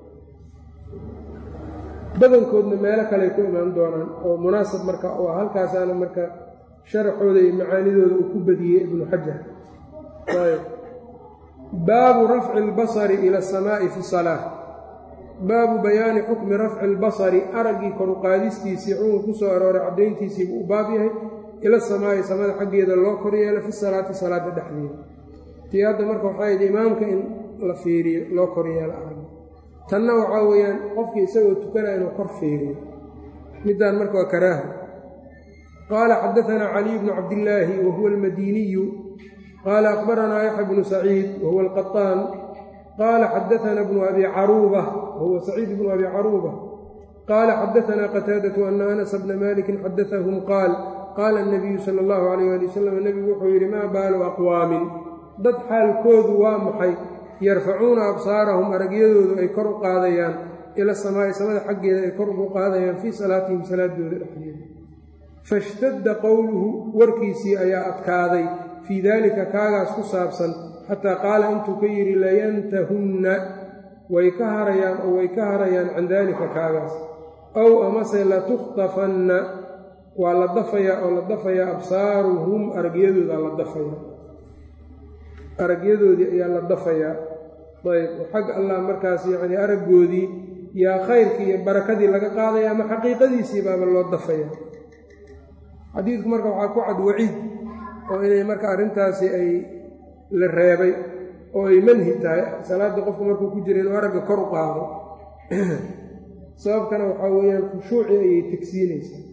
badankoodna meelo kaley ku imaan doonaan oo munaasab marka oo halkaasaana marka sharaxooda iyo macaanidooda uu ku badiyey ibnu xajar ayb baabu rafci albasari ila asamaa'i fi salaa baabu bayaani xukmi rafci albasari araggii koruqaadistiisii cumur ku soo arooray caddayntiisiibuu u baab yahay ila samaa'i samada xaggeeda loo koryeelo fi salaati salaada dhexdeeda tii hadda marka waxaa yidhi imaamka in la fiiriyo loo koryeelo aragga tanna waxaa weeyaan qofkii isagoo tukanaya inuu kor fiiriyo middaan marka waa karaaha qaala xadaanaa caliy bnu cabdillaahi wa huwa almadiniyu qaala akhbaranaa yaxya bnu saciid wahuwa alqaطaan qaala xadaana bnu abi caruuba wahuwa saciid bnu abi caruuba qaala xadaanaa qataadatu ana anasa bna malikin xadaahum qaal qaala anabiyu sala allahu calayh ali wasalam nebigu wuxuu yidhi maa baalu aqwaamin dad xaalkoodu waa maxay yarfacuuna absaarahum aragyadoodu ay kor u qaadayaan ila samaa'i samada xaggeeda ay kor ugu qaadayaan fii salaatihim salaadooda dhexdeeda fashtadda qowluhu warkiisii ayaa adkaaday fii daalika kaagaas ku saabsan xataa qaala intuu ka yidhi layantahunna way ka harayaan oo way ka harayaan can daalika kaagaas ow amase latukhtafanna waa la dafayaa oo la dafayaa absaaruhum aragyadooda la dafayaa aragyadoodii ayaa la dafayaa ayb xag allah markaas yacnii araggoodii yaa khayrkii iyo barakadii laga qaadaya ama xaqiiqadiisii baaba loo dafaya xadiidku marka waxaa ku cad waciid oo inay marka arrintaasi ay la reebay oo ay manhi tahay salaadda qofku markuu ku jira inuu aragga kor u qaado sababkana waxaa weeyaan khushuucii ayay tegsiinaysaa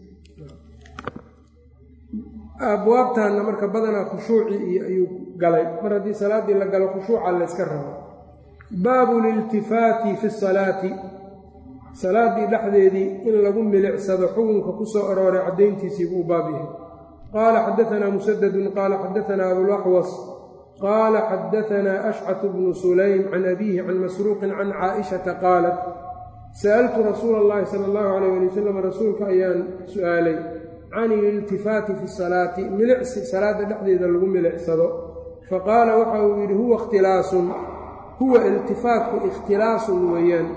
abwaabtanna marka badanaa khushuucii iyo ayuu galay mar haddii salaaddii la galo khushuuca layska rabo baabu liltifaati fi salaati salaaddii dhexdeedii in lagu milicsado xukunka ku soo arooray caddayntiisii buu baab yahay qaala xaddaanaa musadadun qaala xaddaanaa abulaxwas qaala xaddaanaa ashcatu bnu sulaym can abiihi can masruuqin can caaishata qaalat sa'altu rasuula allahi sala allahu calayh ali wasalam rasuulka ayaan su'aalay can ililtifaati fi salaati milicsi salaadda dhexdeeda lagu milicsado faqaala waxa uu yidhi huwa ikhtilaasun huwa iltifaatku ikhtilaasun weeyaan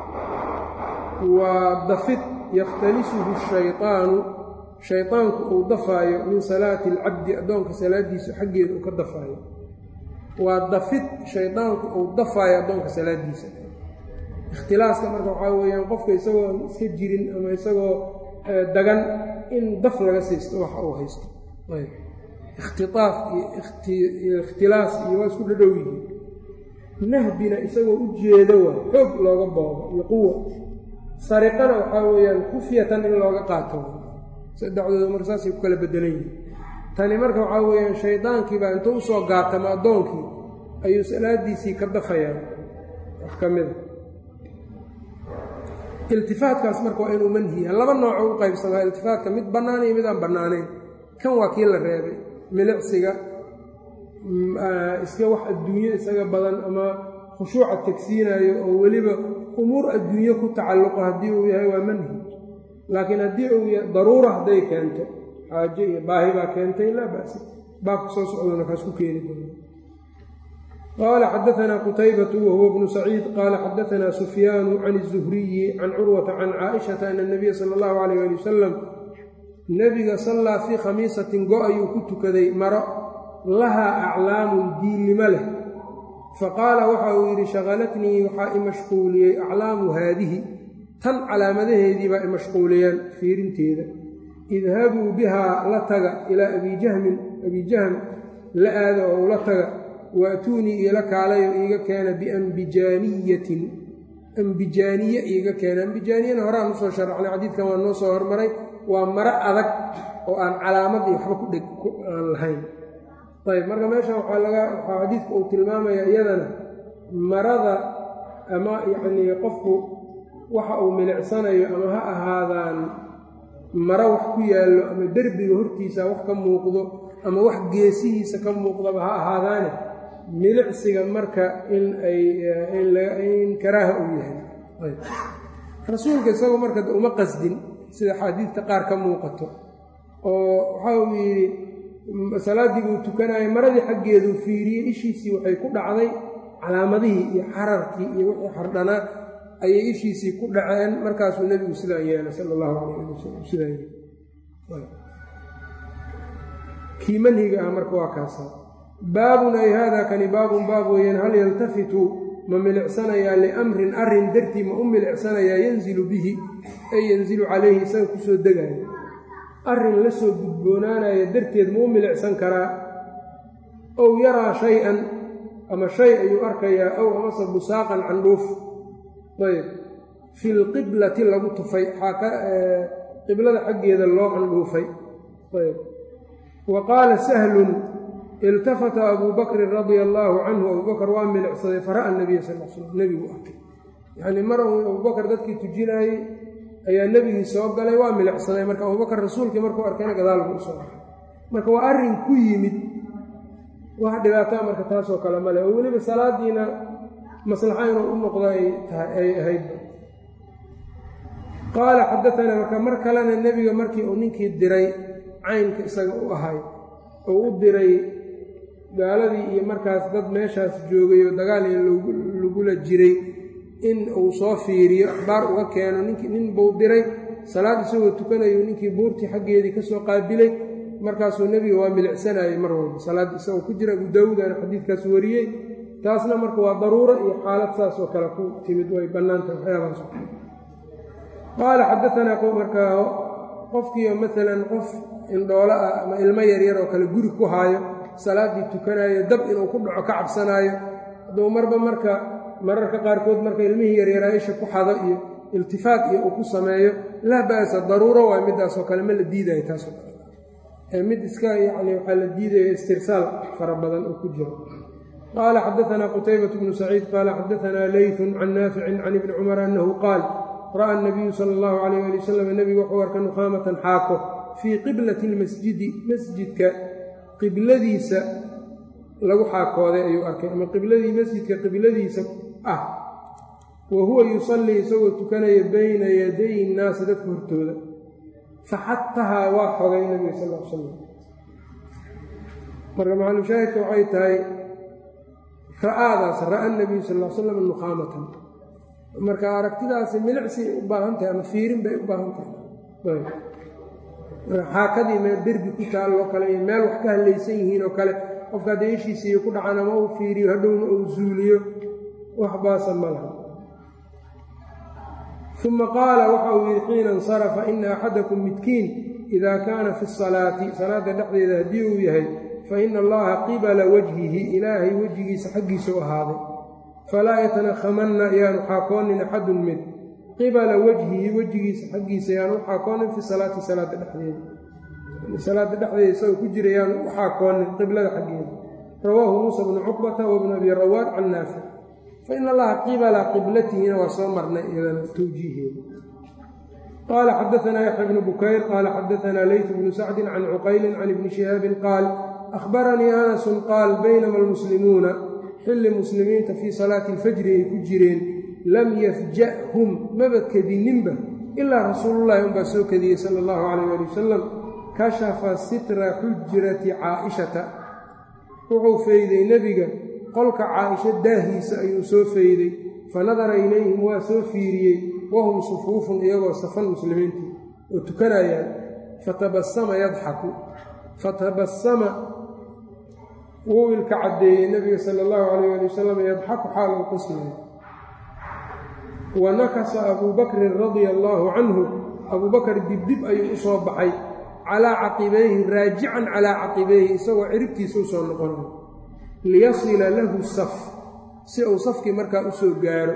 waa dafid yakhtalisuhu shayطaanu shayطaanku uu dafaayo min salaati alcabdi addoonka salaaddiisa xaggeeda uu ka dafaayo waa dafid shayطaanku uu dafaayo addoonka salaaddiisa ikhtilaaska marka waxaa weeyaan qofka isagoo iska jirin ama isagoo dagan in daf laga siisto waxa uu haysto ikhtiaaf iyo ikhtilaas iyo waa isku dhadhow yihiin nahbina isagoo u jeedo waa xoog looga boobo iyo quwa sariqana waxaa weeyaan kufyatan in looga qaato saddexdooda marka saasay ku kala bedelan yihiin tani marka waxaa weeyaan shaydaankiibaa intuu usoo gaatama addoonkii ayuu salaadiisii ka dafayaa wax ka mida iltifaatkaas marka waa inuu manhiya laba nooco u qaybsamaa iltifaatka mid bannaan iyo mid aan bannaanayn kan waa kii la reebay milicsiga iska wax adduunyo isaga badan ama khushuuca tegsiinayo oo weliba umuur adduunyo ku tacalluqo haddii uu yahay waa manhi laakiin haddii uu yahay daruura hadday keento xaajo iyo baahi baa keentay laa ba'sa baabka soo socdona kaas ku keeni doona qaala xaddaanaa qutaybatu wahuwa bnu saciid qaala xaddaanaa sufyaanu can الzuhriyi can curwata can caaishata ana اnabiya sala اllahu calayh ali wasalam nebiga sallaa fii khamiisatin go ayuu ku tukaday maro lahaa aclaamun diilnimo leh faqaala waxa uu yidhi shaqalatnii waxaa i mashquuliyey aclaamu haadihi tan calaamadaheedii baa i mashquuliyeen fiirinteeda idhabuu bihaa la taga ilaa abijahmin abijahm la aada oo la taga waatuunii iila kaalayo iiga keena biambijaaniyatin ambijaaniye iiga keena ambijaaniyana horaan usoo sharaxnay xadiidkan waa noo soo hormaray waa maro adag oo aan calaamad iyo waxba ku dheg aan lahayn ayb marka meeshan waxaa laga waxaa xadiidku uu tilmaamaya iyadana marada ama yacnii qofku waxa uu milicsanayo ama ha ahaadaan maro wax ku yaallo ama derbiga hortiisa wax ka muuqdo ama wax geesihiisa ka muuqdaba ha ahaadaane milicsiga marka in ay in karaaha uu yahay ayb rasuulka isagoo marka uma qasdin sida xaadiidta qaar ka muuqato oo waxa uu yidhi salaaddii buu tukanayay maradii xaggeeduu fiiriyey ishiisii waxay ku dhacday calaamadihii iyo xararkii iyo wixii xardhanaa ayay ishiisii ku dhaceen markaasuu nebigu sidaa yeelay sala allahu calayh ali wasalam sidaa yeelay kii manhiga ah marka waa kaasa baabun ay haadaa kani baabun baab weeyaan hal yaltafitu ma milicsanayaa liamrin arrin dartii ma u milicsanayaa yanzilu bihi ay yanzilu calayhi isaga kusoo degaayo arrin la soo gudboonaanaya darteed ma u milicsan karaa ow yaraa shay-an ama shay ayuu arkayaa ow amase busaaqan candhuuf ayb fi lqiblati lagu tufay qiblada xaggeeda loo candhuufay ayb wa qaala sahlun iltafata abuu bakrin radia allaahu canhu abubakar waa milicsaday fara'a nabiya sal l slam nebigu arkay yacnii mar uu abubakar dadkii tujinaayey ayaa nebigii soo galay waa milicsaday marka abubakar rasuulkii markuu arkayna gadaal buu usoo arkay marka waa arrin ku yimid wax dhibaataa marka taasoo kale male oo weliba salaadiina maslaxa inuu u noqdo ay tahay ay ahayd qaala xadaanaa marka mar kalena nebiga markii uu ninkii diray caynka isaga u ahay oo u diray gaaladii iyo markaas dad meeshaas joogay oo dagaal lagula jiray in uu soo fiiriyo akhbaar uga keeno ninkii nin buu diray salaad isagoo tukanayu ninkii buurtii xaggeedii ka soo qaabilay markaasuu nebiga waa milicsanayay mar walba salaad isagoo ku jira abu daawuudana xadiidkaas wariyey taasna marka waa daruuro iyo xaalad saas oo kale ku timid way bannaantahay waxyaabahaas qaala xadaanaa markaa qofkiio maalan qof indhoolo ah ama ilmo yaryar oo kale guri ku haayo salaaddii tukanayo dab inuu ku dhaco ka cabsanaayo hadduu marba marka mararka qaarkood marka ilmihii yaryaraa isha ku xado iyo iltifaat iyo uu ku sameeyo laa ba'sa daruuro waa midaasoo kale ma la diidayo taasoo kale ee mid iska yacni waxaa la diidaya istirsaal fara badan oo ku jiro qaala xadaanaa qutaybatu bnu saciid qaala xadaanaa leytun can naaficin can ibni cumar annahu qaal ra'a anabiyu sala allahu calayh ali wasalam nebigu wuxuu arka nukhaamatan xaako fii qiblati lmasjidi masjidka qibladiisa lagu xaakooday ayuu arkay ama qibladii masjidka qibladiisa ah wa huwa yusallii isagoo tukanaya bayna yaday innaasi dadka hortooda faxatahaa waa xogay nebiga sal l slam marka macalushaahidka waxay tahay ra'aadaas ra'a nabiyu sal l slam nukhaamatan marka aragtidaasi milicsi u baahan tahay ama fiirin bay u baahan tahay xaakadii meel derbi ku taalloo kale iyo meel wax ka hallaysan yihiin oo kale qofka hadda ishiisiiyo ku dhacan ama uu fiiriyo hadhowna uu zuuliyo wax baasa ma laha uma qaala waxa uu yidhi xiina insarafa ina axadakum midkiin idaa kaana fi salaati salaadda dhexdeeda haddii uu yahay fa ina allaha qibala wajhihi ilaahay wejigiisa xaggiisa u ahaaday falaa yatanakhamanna yaanu xaakoonin axadun mid qibala wajhihi wejigiisa xaggiisa yaanu u xaakoonin fi salaati salaadda dhexdeeda salaadda dhexdeeda isagoo ku jira yaanu u xaakoonin qiblada xaggeeda rawaahu muusa bnu cuqbata wabnu abi rawaad can naafic fa ina allaha qibala qiblatihina waa soo marnay iyadana tawjiiheeda qaala xadaanaa yaxya bnu bukayr qaala xadaanaa leytu bnu sacdin can cuqaylin can ibni shihaabin qaal akhbaranii anasun qaal baynama almuslimuuna xilli muslimiinta fii salaati alfajri ay ku jireen lam yafja'hum maba kedininba ilaa rasuulullahi unbaa soo kediyey sala allahu calayh ali wasalam kashafa sitra xujrati caa'ishata wuxuu fayday nebiga qolka caaisha daahiisa ayuu soo fayday fa nadara ilayhim waa soo fiiriyey wahum sufuufun iyagoo safan muslimiintii oo tukanayaan fatabasama yadxaku fatabasama wuu ilka caddeeyey nebiga sala allahu calayh ali wasalam yadxaku xaal uu qosmayo wa nakasa abuu bakrin radia allaahu canhu abuu bakar dibdib ayuu u soo baxay calaa caqibayhi raajican calaa caqibayhi isagoo ciribtiisa u soo noqonay liyasila lahu saf si uu safkii markaa u soo gaaro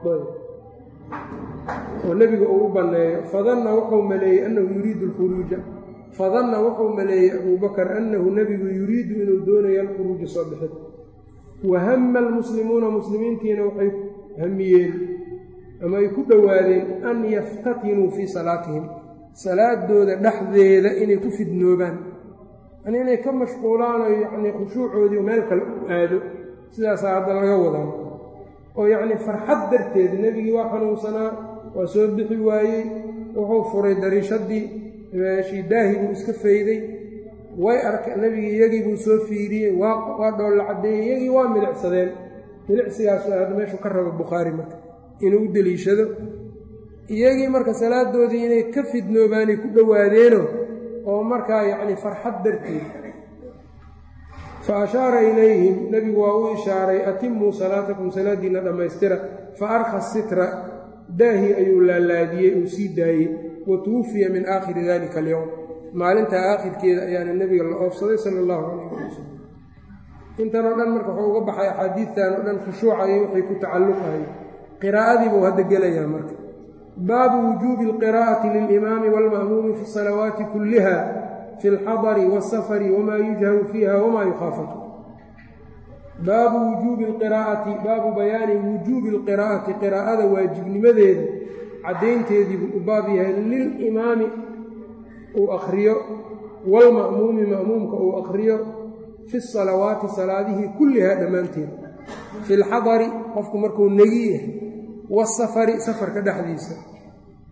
oo nebiga uu u banneeyo fadanna wuxuu maleeyey annahu yuriidu alkhuruuja fadanna wuxuu maleeyey abuu bakar annahu nebigu yuriidu inuu doonayo alkhuruuja soo bixid wa hama almuslimuuna muslimiintiina waxay hamiyeen ama ay ku dhowaadeen an yaftatinuu fii salaatihim salaadooda dhexdeeda inay ku fidnoobaan yani inay ka mashquulaano yacnii khushuucoodii meel kale u aado sidaasaa hadda laga wadaa oo yacnii farxad darteed nebigii waa xanuunsanaa waa soo bixi waayey wuxuu furay dariishadii meeshii daahi buu iska fayday way arka nebigii iyagii buu soo fiiriyey waa waa dhoolla caddeeyey iyagii waa milicsadeen milicsigaasu hadda meeshuu ka rabo bukhaari marka inuu u deliishado iyagii marka salaadoodii inay ka fidnoobaanay ku dhowaadeeno oo markaa yacni farxad darteed fa ashaara ilayhim nebigu waa u ishaaray atimuu salaatakum salaadiinna dhammaystira fa arkha sitra daahi ayuu laalaadiyey uu sii daayey wa tuwufiya min aakhiri dalika alyowm maalintaa aakhirkeeda ayaana nebiga la oofsaday sala allahu calayh ali wasalam intan oo dhan marka wuxuu uga baxay axaadiidtan oo dhan khushuucayay waxay ku tacalluqahay qiraa'adii buu hadda gelayaa marka baabu wujuubi alqiraa'ati lilimaami waalma'muumi fi salawaati kulliha fi alxadari waasafari wamaa yujharu fiiha wamaa yukhaafatu baabu wujuubi alqiraa'ati baabu bayaani wujuubi alqiraa'ati qiraa'ada waajibnimadeeda caddaynteedii buu u baab yahay lilimaami uu akhriyo waalma'muumi ma'muumka uu akhriyo fi salawaati salaadihii kullihaa dhammaanteed fi lxadari qofku markuu negi yahay waasafari safarka dhexdiisa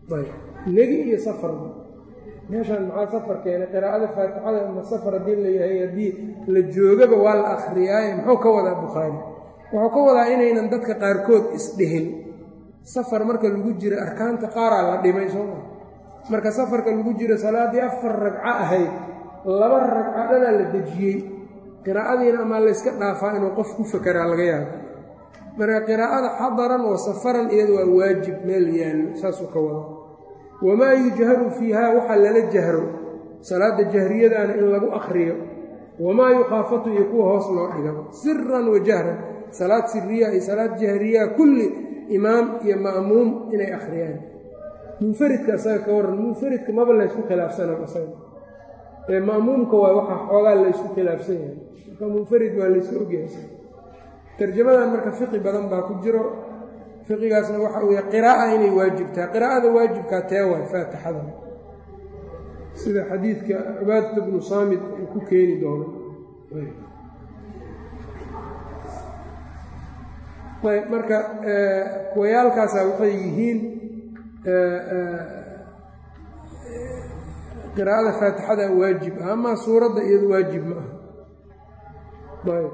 ayb negi iyo safarba meeshaan maxaa safar keenay qiraa'ada faatixada ama safar haddii la yahay haddii la joogaba waa la akhriyaaye muxuu ka wadaa bukhaari wuxuu ka wadaa inaynan dadka qaarkood isdhihin safar marka lagu jiro arkaanta qaaraa la dhimay sooma marka safarka lagu jiro salaaddii afar ragco ahayd laba ragco dhanaa la dejiyey qiraa'adiina amaa layska dhaafaa inuu qof ku fakeraa laga yaabo marka qiraa'ada xadaran wa safaran iyadu waa waajib meel yaallo saasuu ka wadaa wamaa yujharu fiihaa waxaa lala jahro salaadda jahriyadaana in lagu akhriyo wamaa yukhaafatu iyo kuwa hoos loo dhigaba siran wa jahran salaad siriya iyo salaad jahriyaa kulli imaam iyo ma'muum inay akhriyaan munfaridka asaga ka warran munfaridka maba laysku khilaafsanaba asaga ee ma'muumka waa waxaa xoogaa laysku khilaafsan yahay marka munfarid waa laysku ogyahay tarjamadan marka fiqi badan baa ku jiro fiqigaasna waxa uu yahay qiraa'a inay waajibtaa qiraa'ada waajibkaa tee waay faatixada sida xadiidka cibaadata bnu saamid uu ku keeni doono ayb marka kuwayaalkaasaa waxay yihiin qiraa'ada faatixada waajib ah amaa suuradda iyadu waajib ma aha ayb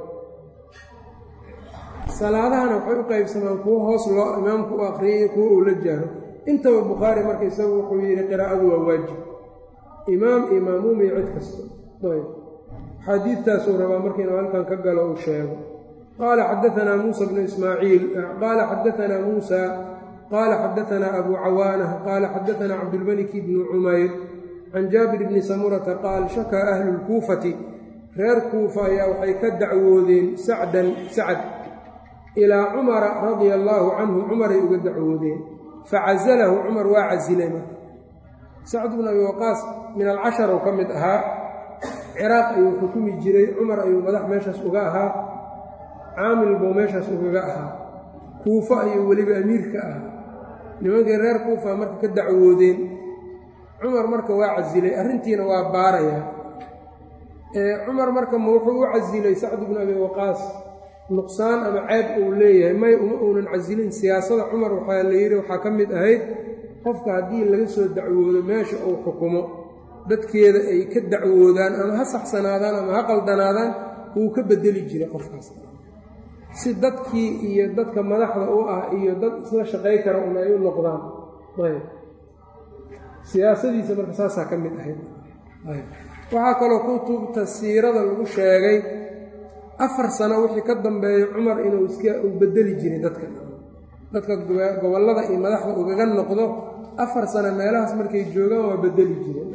salaadahana waxay u qaybsamaan kuwo hoos loo imaamku u akhriyay iyo kuwo uu la jaaro intaba bukhaari marka isagu wuxuu yidhi qiraa'adu waa waajib imaam iyo maamuum iyo cid kasta ayb xadiidtaasuu rabaa markiinu halkan ka galo uu sheego qaala xadaanaa muusa bnu ismaaciil qaala xadaanaa muusa qaala xadaanaa abuu cawaanah qaala xadaanaa cabdulmaliki bnu cumayr can jaabir bni samurata qaal shakaa ahlu lkuufati reer kuufa ayaa waxay ka dacwoodeen sacdan sacd ilaa cumara radia allaahu canhu cumaray uga dacwoodeen facazalahu cumar waa casilay marka sacd bnu abi waqaas min alcashar oo ka mid ahaa ciraaq ayuu xukumi jiray cumar ayuu madax meeshaas uga ahaa caamil buu meeshaas ugaga ahaa kuufo ayuu weliba amiirka ahaa nimankii reer kuufa marka ka dacwoodeen cumar marka waa casilay arrintiina waa baarayaa cumar marka ma wuxuu u casilay sacd bnu abi waqaas nuqsaan ama ceeb uu leeyahay may uma uunan casilin siyaasada cumar waxaa la yidhi waxaa ka mid ahayd qofka haddii laga soo dacwoodo meesha uu xukumo dadkeeda ay ka dacwoodaan ama ha saxsanaadaan ama ha qaldanaadaan wuu ka bedeli jiray qofkaas si dadkii iyo dadka madaxda u ah iyo dad isla shaqay kara un ay u noqdaan ayb siyaasadiisa marka saasaa ka mid ahayd ayb waxaa kaloo kutubta siirada lagu sheegay afar sano wixii ka dambeeya cumar inuu iska uu bedeli jiray dadka dadka gobollada iyo madaxda ugaga noqdo afar sano meelahaas markay joogaan waa bedeli jireen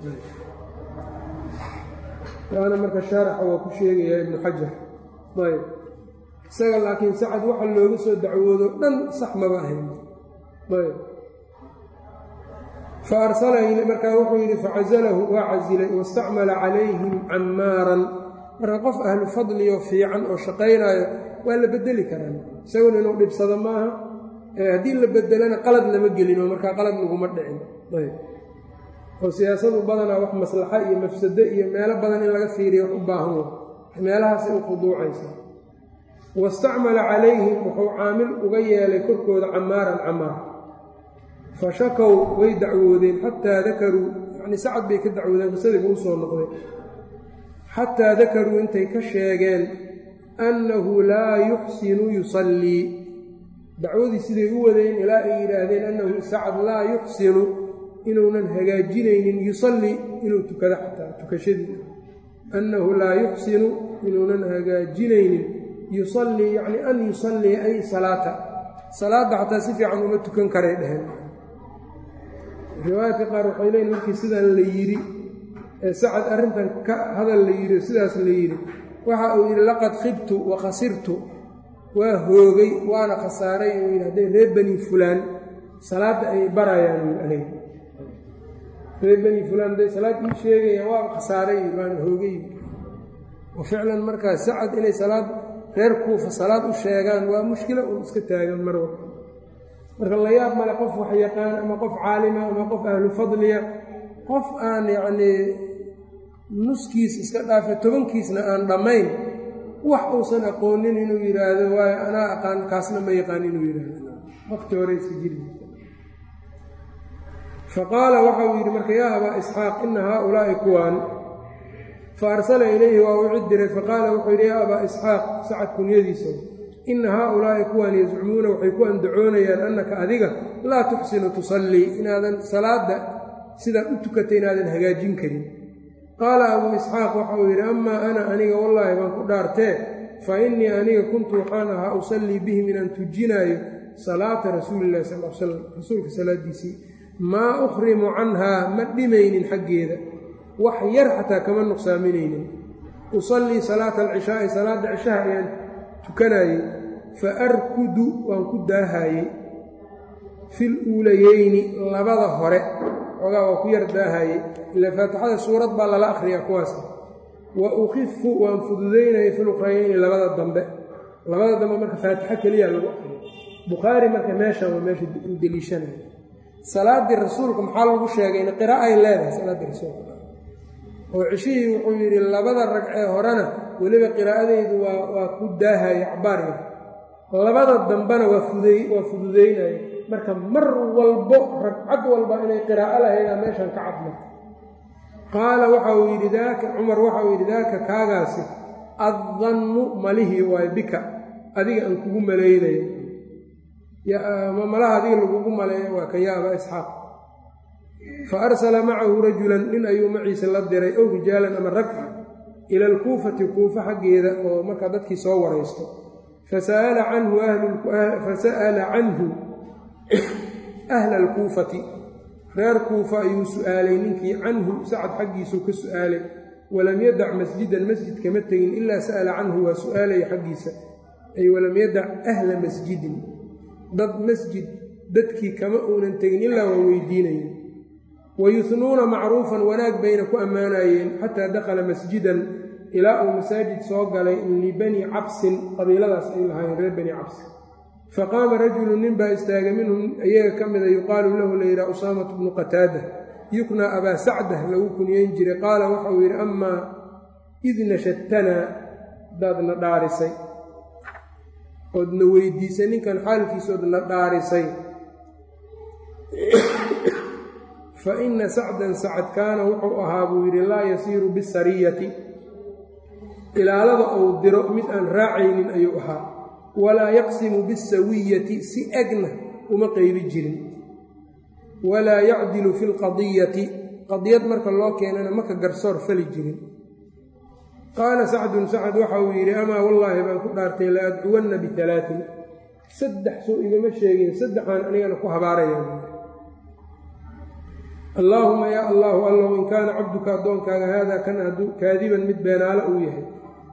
waana marka shaaraxa waa ku sheegayaa ibnu xajar ayb isaga laakiin sacad waxa looga soo dacwoodo dhan sax maba ahayn ayb fa arsalayni markaa wuxuu yidhi facazalahu waa casilay wastacmala calayhim cammaaran marka qof ahlu fadliyo fiican oo shaqaynaayo waa la bedeli karaa isaguna inuu dhibsado maaha haddii la bedelana qalad lama gelino markaa qalad laguma dhicin ayb oo siyaasadu badanaa wax maslaxa iyo mafsado iyo meelo badan in laga fiiriyo wax u baahan wa meelahaasay u khuduucaysa wastacmala calayhim wuxuu caamil uga yeelay korkooda camaaran camaar fa shakow way dacwoodeen xataa dakaruu yacni sacad bay ka dacwoodeen qisadiiba u soo noqday xataa dakaruu intay ka sheegeen annahu laa yuxsinu yusallii dacwadii siday u wadeen ilaa ay yidhaahdeen annahu sacad laa yuxsinu inuunan hagaajinaynin yusallii inuu tukado xataa tukashadii annahu laa yuxsinu inuunan hagaajinaynin yusallii yacni an yusallii ay salaata salaadda xataa si fiican uma tukan karay dheheen riwaayadka qaar waxay leeyiin markii sidaan la yidhi ee sacad arrintan ka hadal la yidhi sidaas la yidhi waxa uu yidhi laqad khibtu wa khasirtu waa hoogay waana khasaaray uu yidhi hadday reer bani fulaan salaadda ay barayaan uu ahay reer bani fulaan hadday salaad ii sheegayaan waa khasaaray waana hoogay wa ficlan markaa sacad inay salaad reer kuufa salaad u sheegaan waa mushkilo uun iska taagan mar walba marka la yaab male qof wax yaqaan ama qof caalima ama qof ahlu fadliya qof aan yacnii nuskiis iska dhaafe tobankiisna aan dhammayn wax uusan aqoonin inuu yidhaahdo waayo anaa aqaan kaasna ma yaqaan inuu yidhaahdo waqti hore iska jiri jirta faqaala waxa uu yidhi marka yaa abaa isxaaq ina haaulaa'i kuwaan faarsala ilayhi waa u cid diray faqaala wuxuu yidhi yaa abaa isxaaq sacad kunyadiisa ina haaulaa'i kuwaan yazcumuuna waxay ku andacoonayaan annaka adiga laa tuxsinu tusallii inaadan salaadda sidaad u tukatay inaadan hagaajin karin qaala abuu isxaaq waxa uu yidhi amaa ana aniga wallaahi baan ku dhaartee fa innii aniga kuntu waxaan ahaa usallii bihim inaan tujinaayo salaata rasuulillahi sal l slam rasuulka salaadiisii maa ukhrimu canhaa ma dhimaynin xaggeeda wax yar xataa kama nuqsaaminaynin usallii salaata alcishaa'i salaadda cishaha ayaan tukanaayey fa arkudu waan ku daahaayey fil uulayeyni labada hore xoogaa waa ku yar daahaayey ilaa faatixada suurad baa lala akhriyaa kuwaas wa ukifu waan fududaynayay fil ukhrayeyni labada dambe labada dambe marka faatixo keliya lagu akhriyo bukhaari marka meeshan waa meesha u deliishanaya salaaddii rasuulka maxaa lagu sheegay in qira'a ay leedahay salaaddii rasuulka oo cishihii wuxuu yidhi labada ragcee horena weliba qiraa'adeydu waa waa ku daahaya cabaarya labada dambena waa fuday waa fududaynaya marka mar walbo ragcad walba inay qiraa'o lahaydaa meeshan ka cadma qaala waxa uu yidhi daaka cumar waxa uu yidhi daaka kaagaasi addannu malihii waay bika adiga aan kugu malaynayo malaha adiga lagugu maleeyo waa kan yaa abaa isxaaq fa arsala macahu rajulan nin ayuu maciise la diray ow rijaalan ama rag ila alkuufati kuufa xaggeeda oo markaa dadkii soo waraysto fasa'ala canhu fasa'ala canhu ahla alkuufati reer kuufa ayuu su'aalay ninkii canhu sacad xaggiisuu ka su'aalay walam yadac masjidan masjid kama tegin ilaa sa'ala canhu waa su'aalaya xaggiisa ay walam yadac ahla masjidin dad masjid dadkii kama uunan tegin ilaa waa weydiinayeen wayuhnuuna macruufan wanaag bayna ku ammaanayeen xataa dakhala masjidan ilaa uu masaajid soo galay libani cabsin qabiiladaas ay lahaayeen reer bani cabsi faqaama rajulu nin baa istaagay minhum iyaga ka mida yuqaalu lahu layidhaha usaamatu bnu qataada yuknaa abaa sacdah lagu kunyeyn jiray qaala waxa uu yidhi amaa id nashatanaa daadna dhaarisay oodna weydiisay ninkan xaalkiisa oodna dhaarisay fa inna sacdan sacad kaana wuxuu ahaa buu yidhi laa yasiiru bisariyati ilaalada uu diro mid aan raacaynin ayuu ahaa walaa yaqsimu bisawiyati si egna uma qeybi jirin walaa yacdilu fi lqadiyati qadiyad marka loo keenana maka garsoor fali jirin qaala sacdun sacad waxa uu yidhi amaa wallaahi baan ku dhaartay la adcuwanna bialaain saddex soo igama sheegin saddexaan anigana ku habaarayaa allaahuma yaa allaahu allow in kaana cabduka addoonkaaga haadaa kan kaadiban mid beenaalo uu yahay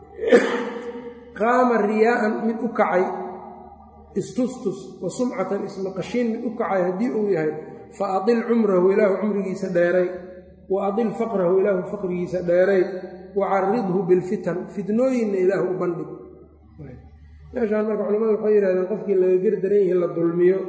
qaama riyaa'an mid u kacay istustus wa sumcatan ismaqashiin mid u kacay haddii uu yahay fa adil cumrahu ilaahu cumrigiisa dheeray wa adil faqrahu ilaahu faqrigiisa dheeray wacaridhu bilfitan fitnooyinna ilaahu u bandhig meeshaan marka culamadu waxay yidhahdeen qofkii laga gerdaran yahi la dulmiyo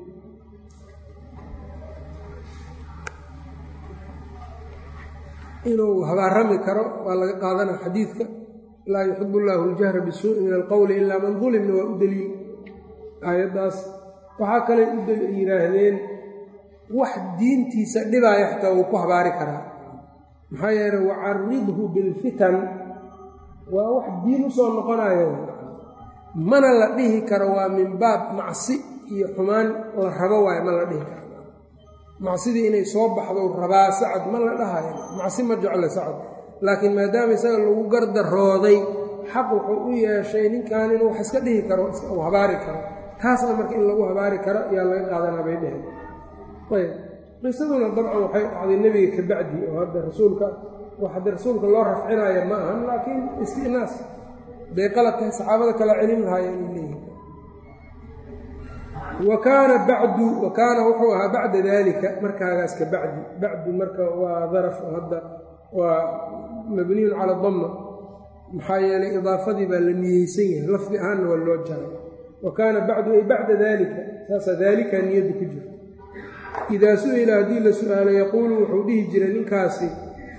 inuu habaarami karo waa laga qaadanaa xadiidka laa yuxibu llaahu aljahra bisuu'i min alqowli ilaa man dulimna waa u deliil aayaddaas waxaa kale u yidhaahdeen wax diintiisa dhibaaya xataa wuu ku habaari karaa maxaa yeeley wacaridhu bilfitan waa wax diin u soo noqonayo mana la dhihi karo waa min baab macsi iyo xumaan la rabo waayo ma la dhihi karo macsidii inay soo baxdo rabaa sacad ma la dhahayo macsi ma jecla sacad laakiin maadaama isaga lagu gardarooday xaq wuxuu u yeeshay ninkan inuu wax iska dhihi karo uu habaari karo taasna marka in lagu habaari karo ayaa laga qaadanaa bay dheheen ayb qisaduna dabcan waxay dhacday nebiga ka bacdi oo hadda rasuulka wax hadda rasuulka loo rafcinaya ma ahan laakiin istinaas bay qalad tahay saxaabada kala celin lahaayeen inay leeyihin wa kaana bacdu wa kaana wuxuu ahaa bacda daalika markaagaas ka bacdi bacdu marka waa daraf hadda waa mabniyun cala damma maxaa yeelay idaafadii baa la niyeysan yahay lafdi ahaanna waa loo jaray wa kaana bacdu ay bacda daalika saasa daalika niyaddu ku jirta idaa su-ila haddii la su-aalo yaquulu wuxuu dhihi jiray ninkaasi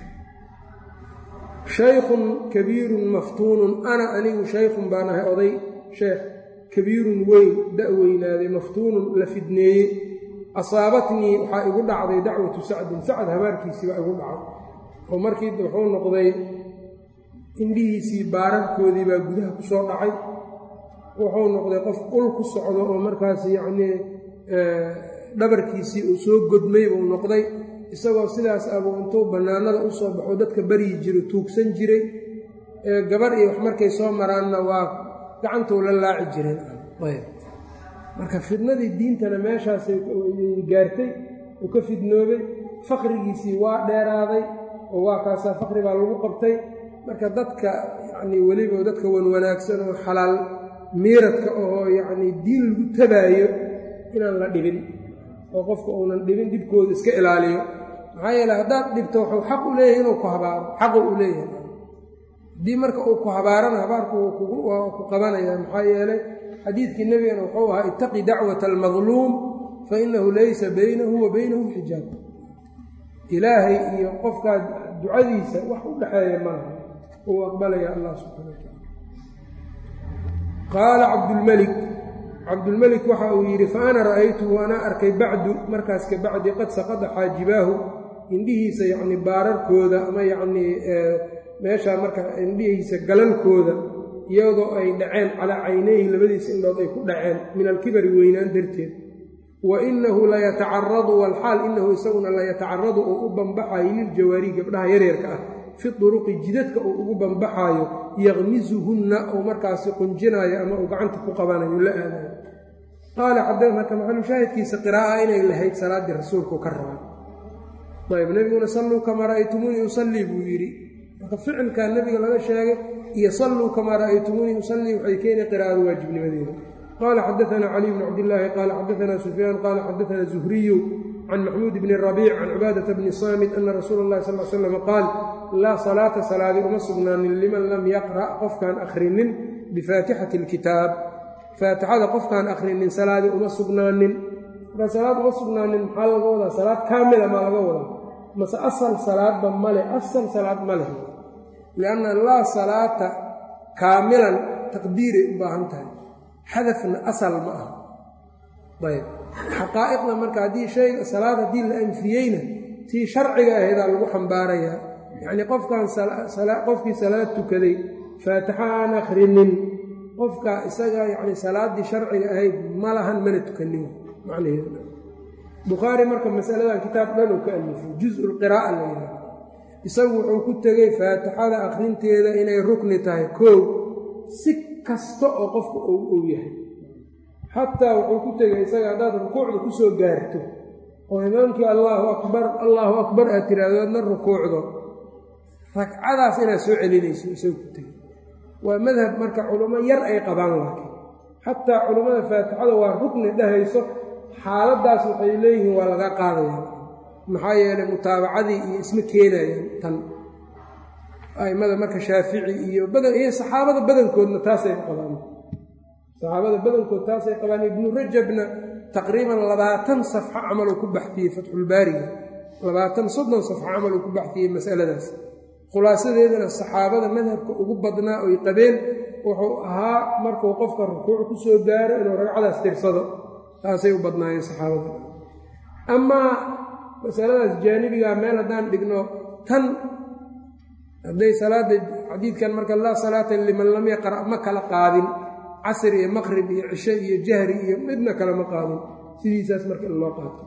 shaykhun kabiirun maftuunun ana anigu shaykhun baan ahay oday sheekh kabiirun weyn da' weynaaday maftuunun la fidneeyey asaabatnii waxaa igu dhacday dacwatu sacdin sacd habaarkiisii baa igu dhacay oo markii wuxuu noqday indhihiisii baararkoodii baa gudaha ku soo dhacay wuxuu noqday qof ul ku socdo oo markaas yacnii dhabarkiisii uu soo godmay buu noqday isagoo sidaas abuu intuu bannaanada u soo baxo dadka baryi jiro tuugsan jiray gabar iyo wax markay soo maraanna waa gacantuu la laaci jireen ayb marka fidnadii diintana meeshaasay gaartay uu ka fidnoobay faqrigiisii waa dheeraaday oo waa kaasaa faqri baa lagu qabtay marka dadka yacnii weliba dadka wanwanaagsan oo xalaal miiradka oo yacnii diin lagu tabaayo inaan la dhibin oo qofka uunan dhibin dhibkooda iska ilaaliyo maxaa yeele haddaad dhibto wuxuu xaq u leeyahay inuu ku habaaro xaqu u leeyahay haddii marka uu ku habaarana habaarku waa ku qabanaya maxaa yeelay xadiidkii nebigana wuxuu ahaa ittaqi dacwata almadluum fa inahu laysa baynahu wa baynahu xijaab ilaahay iyo qofkaa ducadiisa wax u dhexeeya maaha uu aqbalaya allah subxana wa taala qaala cabdulmelik cabdulmelik waxa uu yidhi fa ana ra'aytuhu anaa arkay bacdu markaas ka bacdi qad saqada xaajibaahu indhihiisa yacnii baararkooda ama yacnii meeshaa marka indhihiisa galalkooda iyadoo ay dhaceen calaa caynayhi labadiisa indhood ay ku dhaceen min alkibari weynaan darteed wa inahu layatacaradu walxaal inahu isaguna layatacaradu oo u banbaxaayo liljawaari gabdhaha yareerka ah fi duruqi jidadka uu ugu banbaxaayo yaqmisuhunna uu markaasi qunjinaayo ama uu gacanta ku qabanayo la aadayo qaala xadamarka maxalu shaahidkiisa qiraa'a inay lahayd salaaddii rasuulku ka rabay ayb nebiguna salluu kamaa ra'aytumuunii usallii buu yidhi marka ficilkaa nebiga laga sheegay iyo salluu kamaa ra'aytumuunii usallii waxay keenay qiraa'ada waajibnimadeeda qaala xadaanaa caliy bn cabdillaahi qaala xadaanaa sufyaan qaala xadaanaa zuhriyu can maxmuud bni rabiic can cibaadata bni saamit ana rasuula اllahi sal l slam qaal laa salaata salaadi uma sugnaanin liman lam yaqra' qofkaan akhrinin bifaatixati اlkitaab faatixada qofkaan akhrinin salaadii uma sugnaanin markaa salaad uma sugnaanin maxaa laga wadaa salaad kaamila maa laga wadaa mase asal salaadba male asal salaad ma leh lianna laa salaata kaamilan taqdiiray u baahan tahay xadafna asal ma aha ayb xaqaa'iqda marka haddii shayga salaad haddii la anfiyeyna tii sharciga ahaydaan lagu xambaarayaa yacnii qofkaan qofkii salaad tukaday faatixa aan akhrinin qofka isaga yacni salaaddii sharciga ahayd ma lahan mana tukanin macnaheedu bukhaari marka masaladan kitaab dhan uu ka alifay juz-u lqiraa'a la yidhaha isagu wuxuu ku tegey faatixada akhrinteeda inay rukni tahay koow si kasta oo qofka uu yahay xataa wuxuu ku tegay isaga haddaad rukuucda ku soo gaarto oo imaamkii allaahu akbar allaahu akbar aad tiraahdo adna rukuucdo ragcadaas inaad soo celinayso isagu ku tegay waa madhab marka culummo yar ay qabaan laakiin xataa culummada faatixada waa rukni dhahayso xaaladdaas waxay leeyihiin waa laga qaadaya maxaa yeelay mutaabacadii iyo isma keenayaan tan a'immada marka shaafici iyo badan iyo saxaabada badankoodna taasay qabaan saxaabada badankood taasay qabaan ibnu rajabna taqriiban labaatan safxo camal uu ku baxfiyey fatxulbaariga labaatan soddon safxo camal uu ku baxfiyey masaladaas khulaasadeedana saxaabada madhabka ugu badnaa oy qabeen wuxuu ahaa markuu qofka rukuuc ku soo gaaro inuu ragcadaas tirsado taasay u badnaayeen saxaabada amaa masaladaas jaanibigaa meel haddaan dhigno tan hadday salaada xadiidkan marka laa salaata liman lam yaqra' ma kala qaadin casr iyo maqrib iyo cisho iyo jahri iyo midna kalema qaadin sidiisaas marka in loo qaato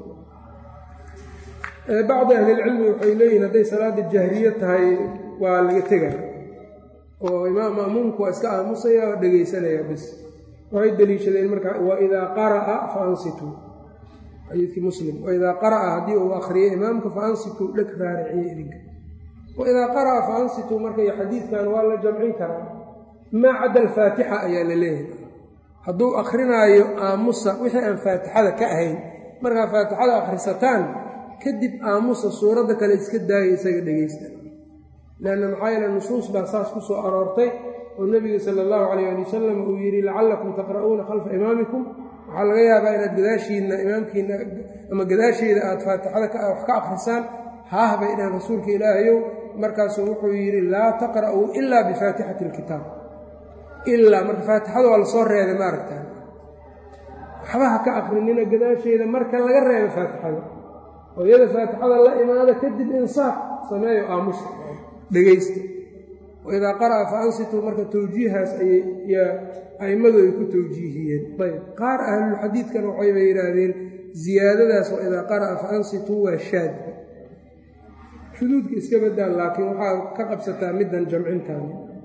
bacdi ahlilcilmi waxay leeyihin hadday salaada jahriye tahay waa laga tegaya oo imaam ma'muumku waa iska aamusaya oo dhegaysanaya bis waxay deliishadeen marka waidaa qara'a fa ansituu xadiidkii muslim waidaa qara'a haddii uu akhriyo imaamka fa ansituu dheg raariciye idinka waidaa qara'a fa ansituu marka iyo xadiidkan waa la jamcin karaa maa cadda alfaatixa ayaa la leeyahay hadduu akhrinaayo aamusa wixii aan faatixada ka ahayn markaa faatixada akhrisataan kadib aamusa suuradda kale iska daaya isaga dhegaysta leanna maxaa yeele nusuus baa saas ku soo aroortay oo nebiga sala allahu calayh ali wasalam uu yidhi lacallakum taqra'uuna khalfa imaamikum waxaa laga yaabaa inaad gadaashiinna imaamkiinna ama gadaasheeda aad faatixada wax ka akhrisaan haahba inaan rasuulka ilaahayow markaasuu wuxuu yidhi laa taqra'uu ilaa bifaatixati alkitaab ilaa marka faatixada waa la soo reebay ma aragtaan waxba ha ka akrinina gadaasheeda marka laga reebo faatixada oo iyada faatixada la imaada kadib insaaf sameeyo aamusa dhegaysta waidaa qara'a fa ansituu marka tawjiihaas ayay yaa a'immadu ay ku tawjiihiyeen ayb qaar ahlulxadiidkan waxayba yidhaahdeen ziyaadadaas waidaa qara'a fa ansituu waa shaadba shuduudka iska badaan laakiin waxaa ka qabsataa middan jamcintan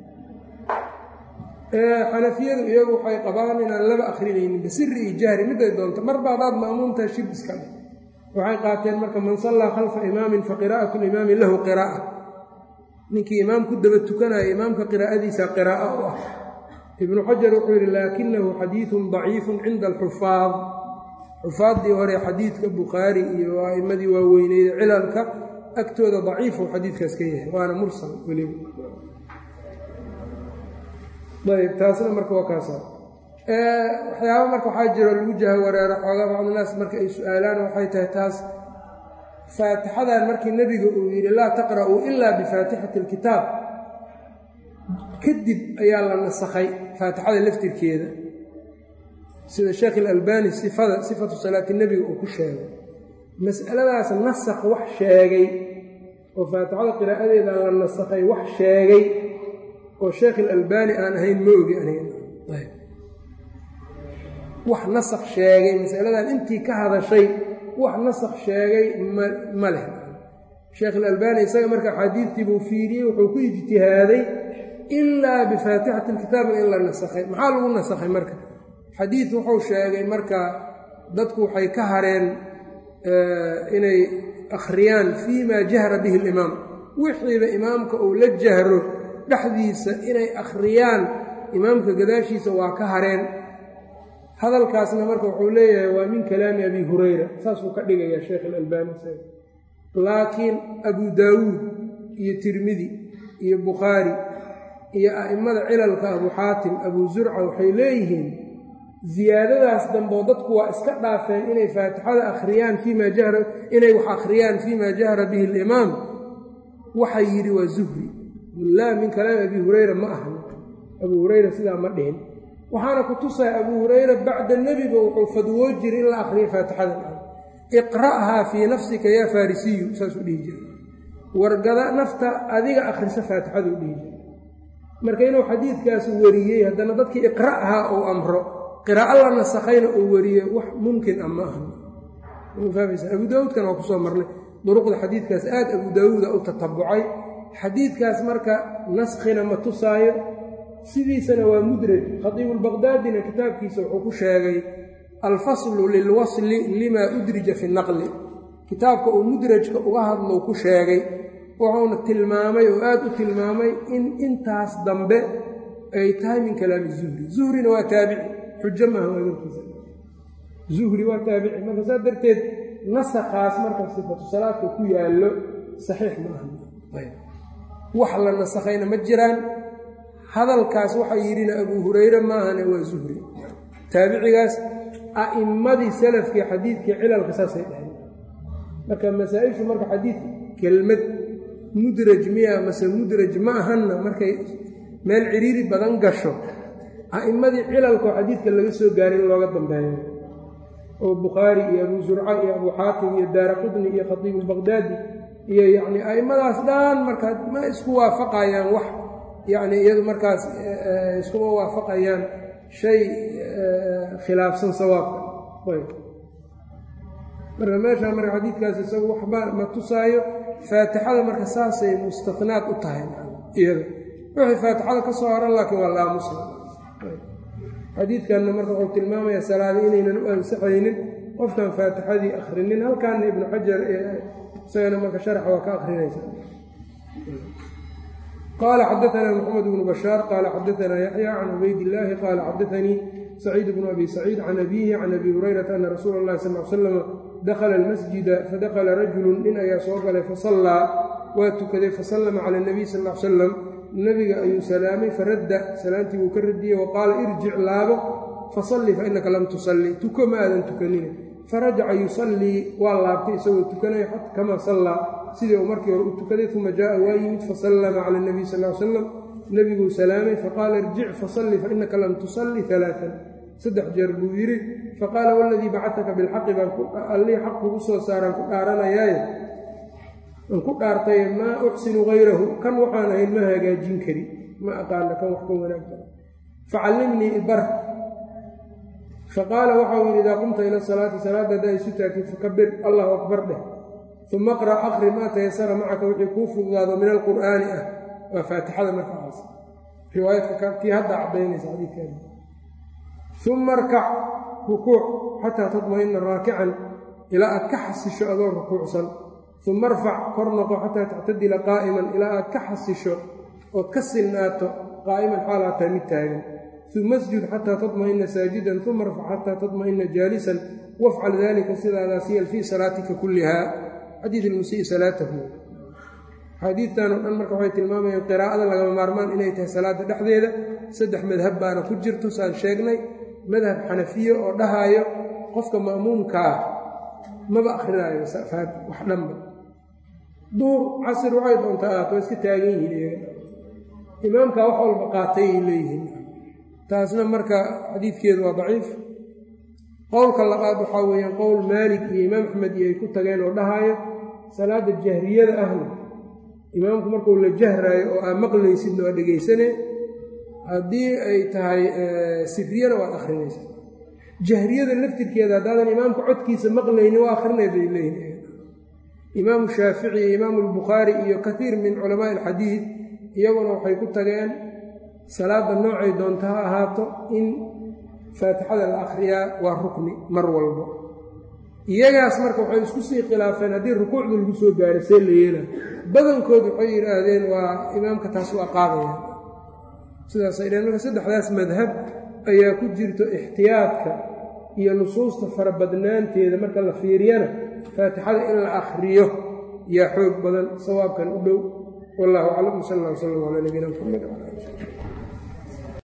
xanafiyadu iyagu waxay qabaan inaan laba akrinaynin bisiri iyo jahri miday doonto marba hadaad ma'muumtaha shib iska dheh waxay qaateen marka man sallaa khalfa imaamin fa qiraa'atu limaami lahu qiraa'a ninkii imaam ku daba tukanaya imaamka qiraa'adiisa qiraa'a u ah ibnu xajar wuxuu yidhi laakinahu xadiidun daciifun cinda alxufaad xufaaddii hore xadiidka bukhaari iyo a'immadii waaweyneyd cilalka agtooda daciifuu xadiidkaas ka yahay waana mursal weliba ayb taasna marka waa kaasa waxyaaba marka waxaa jiro lagu jaha wareero xoogaa bacdunaas marka ay su-aalaan waxay tahay taas faatixadan markii nebiga uu yidhi laa taqra'uu ilaa bifaatixati alkitaab kadib ayaa la nasakhay faatixada laftirkeeda sida sheekh ilalbani sifada sifatu salaati nebiga uu ku sheegay mas'aladaas nasakh wax sheegay oo faatixada qiraa'adeeda la nasakhay wax sheegay oo sheekh ilalbani aan ahayn ma ogi aniga wax nasakh sheegay masaladan intii ka hadashay wax nasakh sheegay ma leh sheekh ilalbani isaga marka axaadiidtiibuu fiiriyey wuxuu ku ijtihaaday ilaa bifaatixati alkitaab in la nasakhay maxaa lagu nasakhay marka xadiid wuxuu sheegay marka dadku waxay ka hareen inay akhriyaan fii maa jahra bihi alimaam wixiiba imaamka uu la jahro dhexdiisa inay akhriyaan imaamka gadaashiisa waa ka hareen hadalkaasna marka wuxuu leeyahay waa min kalaami abi hurayra saasuu ka dhigayaa sheekh ilalbani laakiin abu daawuud iyo tirmidi iyo bukhaari iyo a'immada cilalka abu xaatim abu zurca waxay leeyihiin ziyaadadaas damboo dadku waa iska dhaafeen inay faatixada akhriyaan fiima jahra inay wax akhriyaan fii maa jahra bihi alimaam waxay yidhi waa zuhri laa min kalaami abi hurayra ma ahan abu hurayra sidaa ma dhihin waxaana ku tusaya abu hurayra bacda nebiba wuxuu fadwoo jiri in la akhriyo faatixada iqra'haa fii nafsika yaa farisiyu saasuu dhihi jira wargada nafta adiga akhrisa faatixaduu dhihi jira marka inuu xadiidkaas wariyey haddana dadkii iqra'haa uu amro qiraa'o la nasakhayna uu wariye wax mumkin ah ma ahan fahmaysa abu daawuudkan waa kusoo marnay duruqda xadiidkaas aad abu daawuuda u tatabucay xadiidkaas marka naskhina ma tusaayo sidiisana waa mudraj khatiibulbaqdaadina kitaabkiisa wuxuu ku sheegay alfaslu lilwasli limaa udrija fi naqli kitaabka uu mudrajka uga hadlou ku sheegay wuxuuna tilmaamay oo aad u tilmaamay in intaas dambe ay tahay min kalaami zuhri zuhrina waa taabici xujo maaha hadalkiisa zuhri waa taabici marka saa darteed nasakhaas marka sifatu salaadka ku yaallo saxiix ma aha wax la nasakhayna ma jiraan hadalkaas waxaa yidhina abu hurayre maahane waa zuhri taabicigaas a'immadii salafkii xadiidkii cilalka saasay dhahay marka masaa-ishu marka xadiid kelmad mudraj miya mase mudraj ma ahanna markay meel ciriiri badan gasho a'immadii cilalka oo xadiidka laga soo gaarin looga dambeeyo oo bukhaari iyo abu zurca iyo abu xaakim iyo daara qudni iyo khatiibulbaqdaadi iyo yacni a'immadaas dhan markaa ma isku waafaqayaan wax yacni iyadu markaas iskuma waafaqayaan shay khilaafsan sawaabka ayb marka meeshaa marka xadiidkaas isagu waxba ma tusaayo faatixada marka saasay mustaqnaad u tahay iyada wixii faatixada ka soo haran laakiin waa laamusa xadiidkanna marka wuxuu tilmaamayaa salaada inaynan u ansaxaynin qofkan faatixadii akhrinin halkaana ibnu xajar isagana marka sharaxa waa ka akhrinaysa qaala xadaanaa maxamed bnu bashaar qaala xadaanaa yaxya can cubaydillaahi qaala xadaanii saciid bnu abi saciid can abiihi can abi hurayrata ana rasuula اllahi sal l slama dakhala almasjida fadakhala rajulun nin ayaa soo galay fasallaa waa tukaday fasallama cala اnabiy sal l salam nebiga ayuu salaamay faradda salaantii wuu ka radiyey wa qaala irjic laabo fasalli fainaka lam tusalli tuko ma aadan tukanina farajaca yusallii waa laabtay isagoo tukanaya kamaa sallaa sidii uu markii hore u tukaday uma jaaa waa yimid fasallama cala اnabiy sal l salam nebiguu salaamay faqaala irjic fasalli fainaka lam tusalli alaaan saddex jeer buu yidhi faqaala waladii bacataka bilxaqi baan allihii xaq kugu soo saaraan ku dhaaranayaaye aan ku dhaartay maa uxsinu hayrahu kan waxaan ahayn ma hagaajin kari ma aqaana kan wax ka wanaag badan facallimnii ibar faqaala waxau yidhi idaa qumta ila salaati salaadda haddaa isu taagtid fakabir allahu akbar dheh uma aqra' aqri maa tayasara macaka wixii kuu fududaado min alqur'aani ah waa faatixada markaas riwaayadka tii hadda caddaynaysa xadiidkeeda uma arkac rukuuc xataa tatma'ina raakican ilaa aad ka xasisho adoo rukuucsan uma arfac kor noqo xataa tactadila qaa'iman ilaa aad ka xasisho ood ka silnaato qaa'iman xaalaa tahay mid taagan uma asjud xataa tatma'ina saajidan uma arfac xataa tatma'ina jaalisan wafcal dalika sidaadaas yal fii salaatika kullihaa xadiid ilmusii salaatahu xadiidtan oo dhan marka waxay tilmaamayaan qiraa'ada lagama maarmaan inay tahay salaadda dhexdeeda saddex madhab baana ku jirto saan sheegnay madhab xanafiye oo dhahaayo qofka ma'muumkaa maba akrinaayo wax dhanba duur casir waxay doontaa aat waa iska taagan yihiin imaamkaa wax walba qaatay ay leeyihiin taasna marka xadiidkeedu waa daciif qowlka labaad waxaa weeyaan qowl maalik iyo imaam axmed iyo ay ku tageen oo dhahaayo salaadda jahriyada ahna imaamku markuu la jahraayo oo aa maqlaysidna waa dhegaysane haddii ay tahay sifriyana waad akhrinaysa jahriyada laftirkeeda haddaadan imaamka codkiisa maqlayni waa akhrinay bay leeyihin imaamu shaafici iyo imaamu albukhaari iyo kaiir min culamaa'i alxadiid iyaguna waxay ku tageen salaadda noocay doonta ha ahaato in faatixada la akhriyaa waa rukni mar walba iyagaas marka waxay isku sii khilaafeen haddii rukuucda lagu soo gaaro see la yeela badankood waxay yidhaahdeen waa imaamka taas waa qaadaya sidaasay dhaheen marka saddexdaas madhab ayaa ku jirto ixtiyaadka iyo nusuusta farabadnaanteeda marka la fiiriyana faatixada in la akhriyo yaa xoog badan sawaabkan u dhow wallahu aclam sal alla w slam calaa nabiyina muxamed wala ali